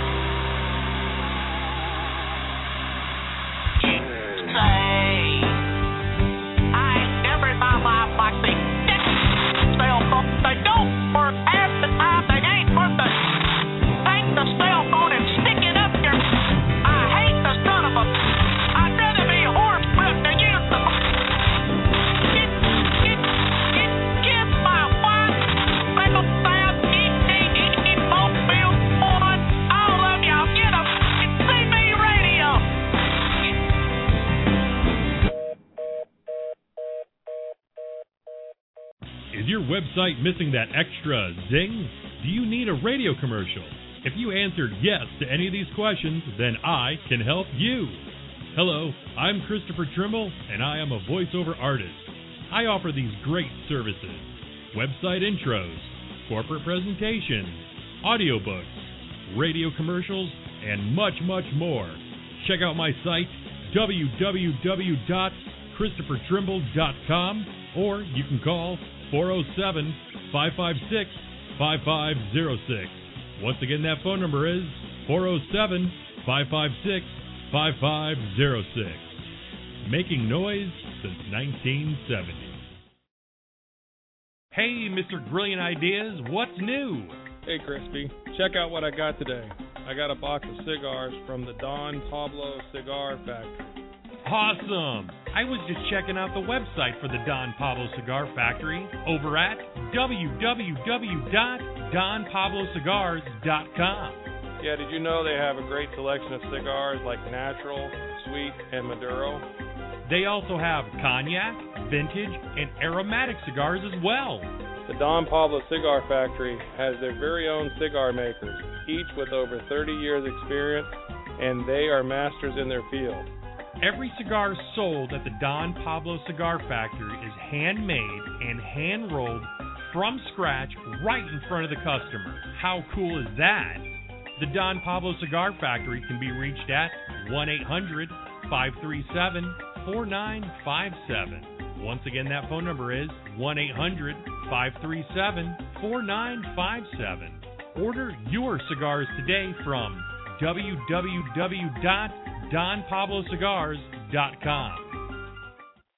you say? I ain't never in my life like these cell phones. They don't work half the time. They ain't worth the. Take the cell phone and stick it up your. I hate the son of a. I'd rather be a horse whipped than use the. Get, get, get, get my wife. Make a sound. Eat, eat, eat, eat, mobile on. All of y'all get a f***ing C B radio. Is your website missing that extra zing? Do you need a radio commercial? If you answered yes to any of these questions, then I can help you. Hello, I'm Christopher Trimble, and I am a voiceover artist. I offer these great services: website intros, corporate presentations, audiobooks, radio commercials, and much, much more. Check out my site, w w w dot christopher trimble dot com, or you can call four oh seven, five five six, five five oh six. Once again, that phone number is four oh seven, five five six, five five oh six. Making noise since nineteen seventy. Hey, Mister Brilliant Ideas, what's new? Hey, Crispy, check out what I got today. I got a box of cigars from the Don Pablo Cigar Factory. Awesome! I was just checking out the website for the Don Pablo Cigar Factory over at w w w dot don pablo cigars dot com. Yeah, did you know they have a great selection of cigars like natural, sweet, and Maduro? They also have cognac, vintage, and aromatic cigars as well. The Don Pablo Cigar Factory has their very own cigar makers, each with over thirty years experience, and they are masters in their field. Every cigar sold at the Don Pablo Cigar Factory is handmade and hand-rolled from scratch right in front of the customer. How cool is that? The Don Pablo Cigar Factory can be reached at one eight hundred, five three seven, four nine five seven. Once again, that phone number is one eight hundred, five three seven, four nine five seven. Order your cigars today from w w w dot don pablo cigars dot com.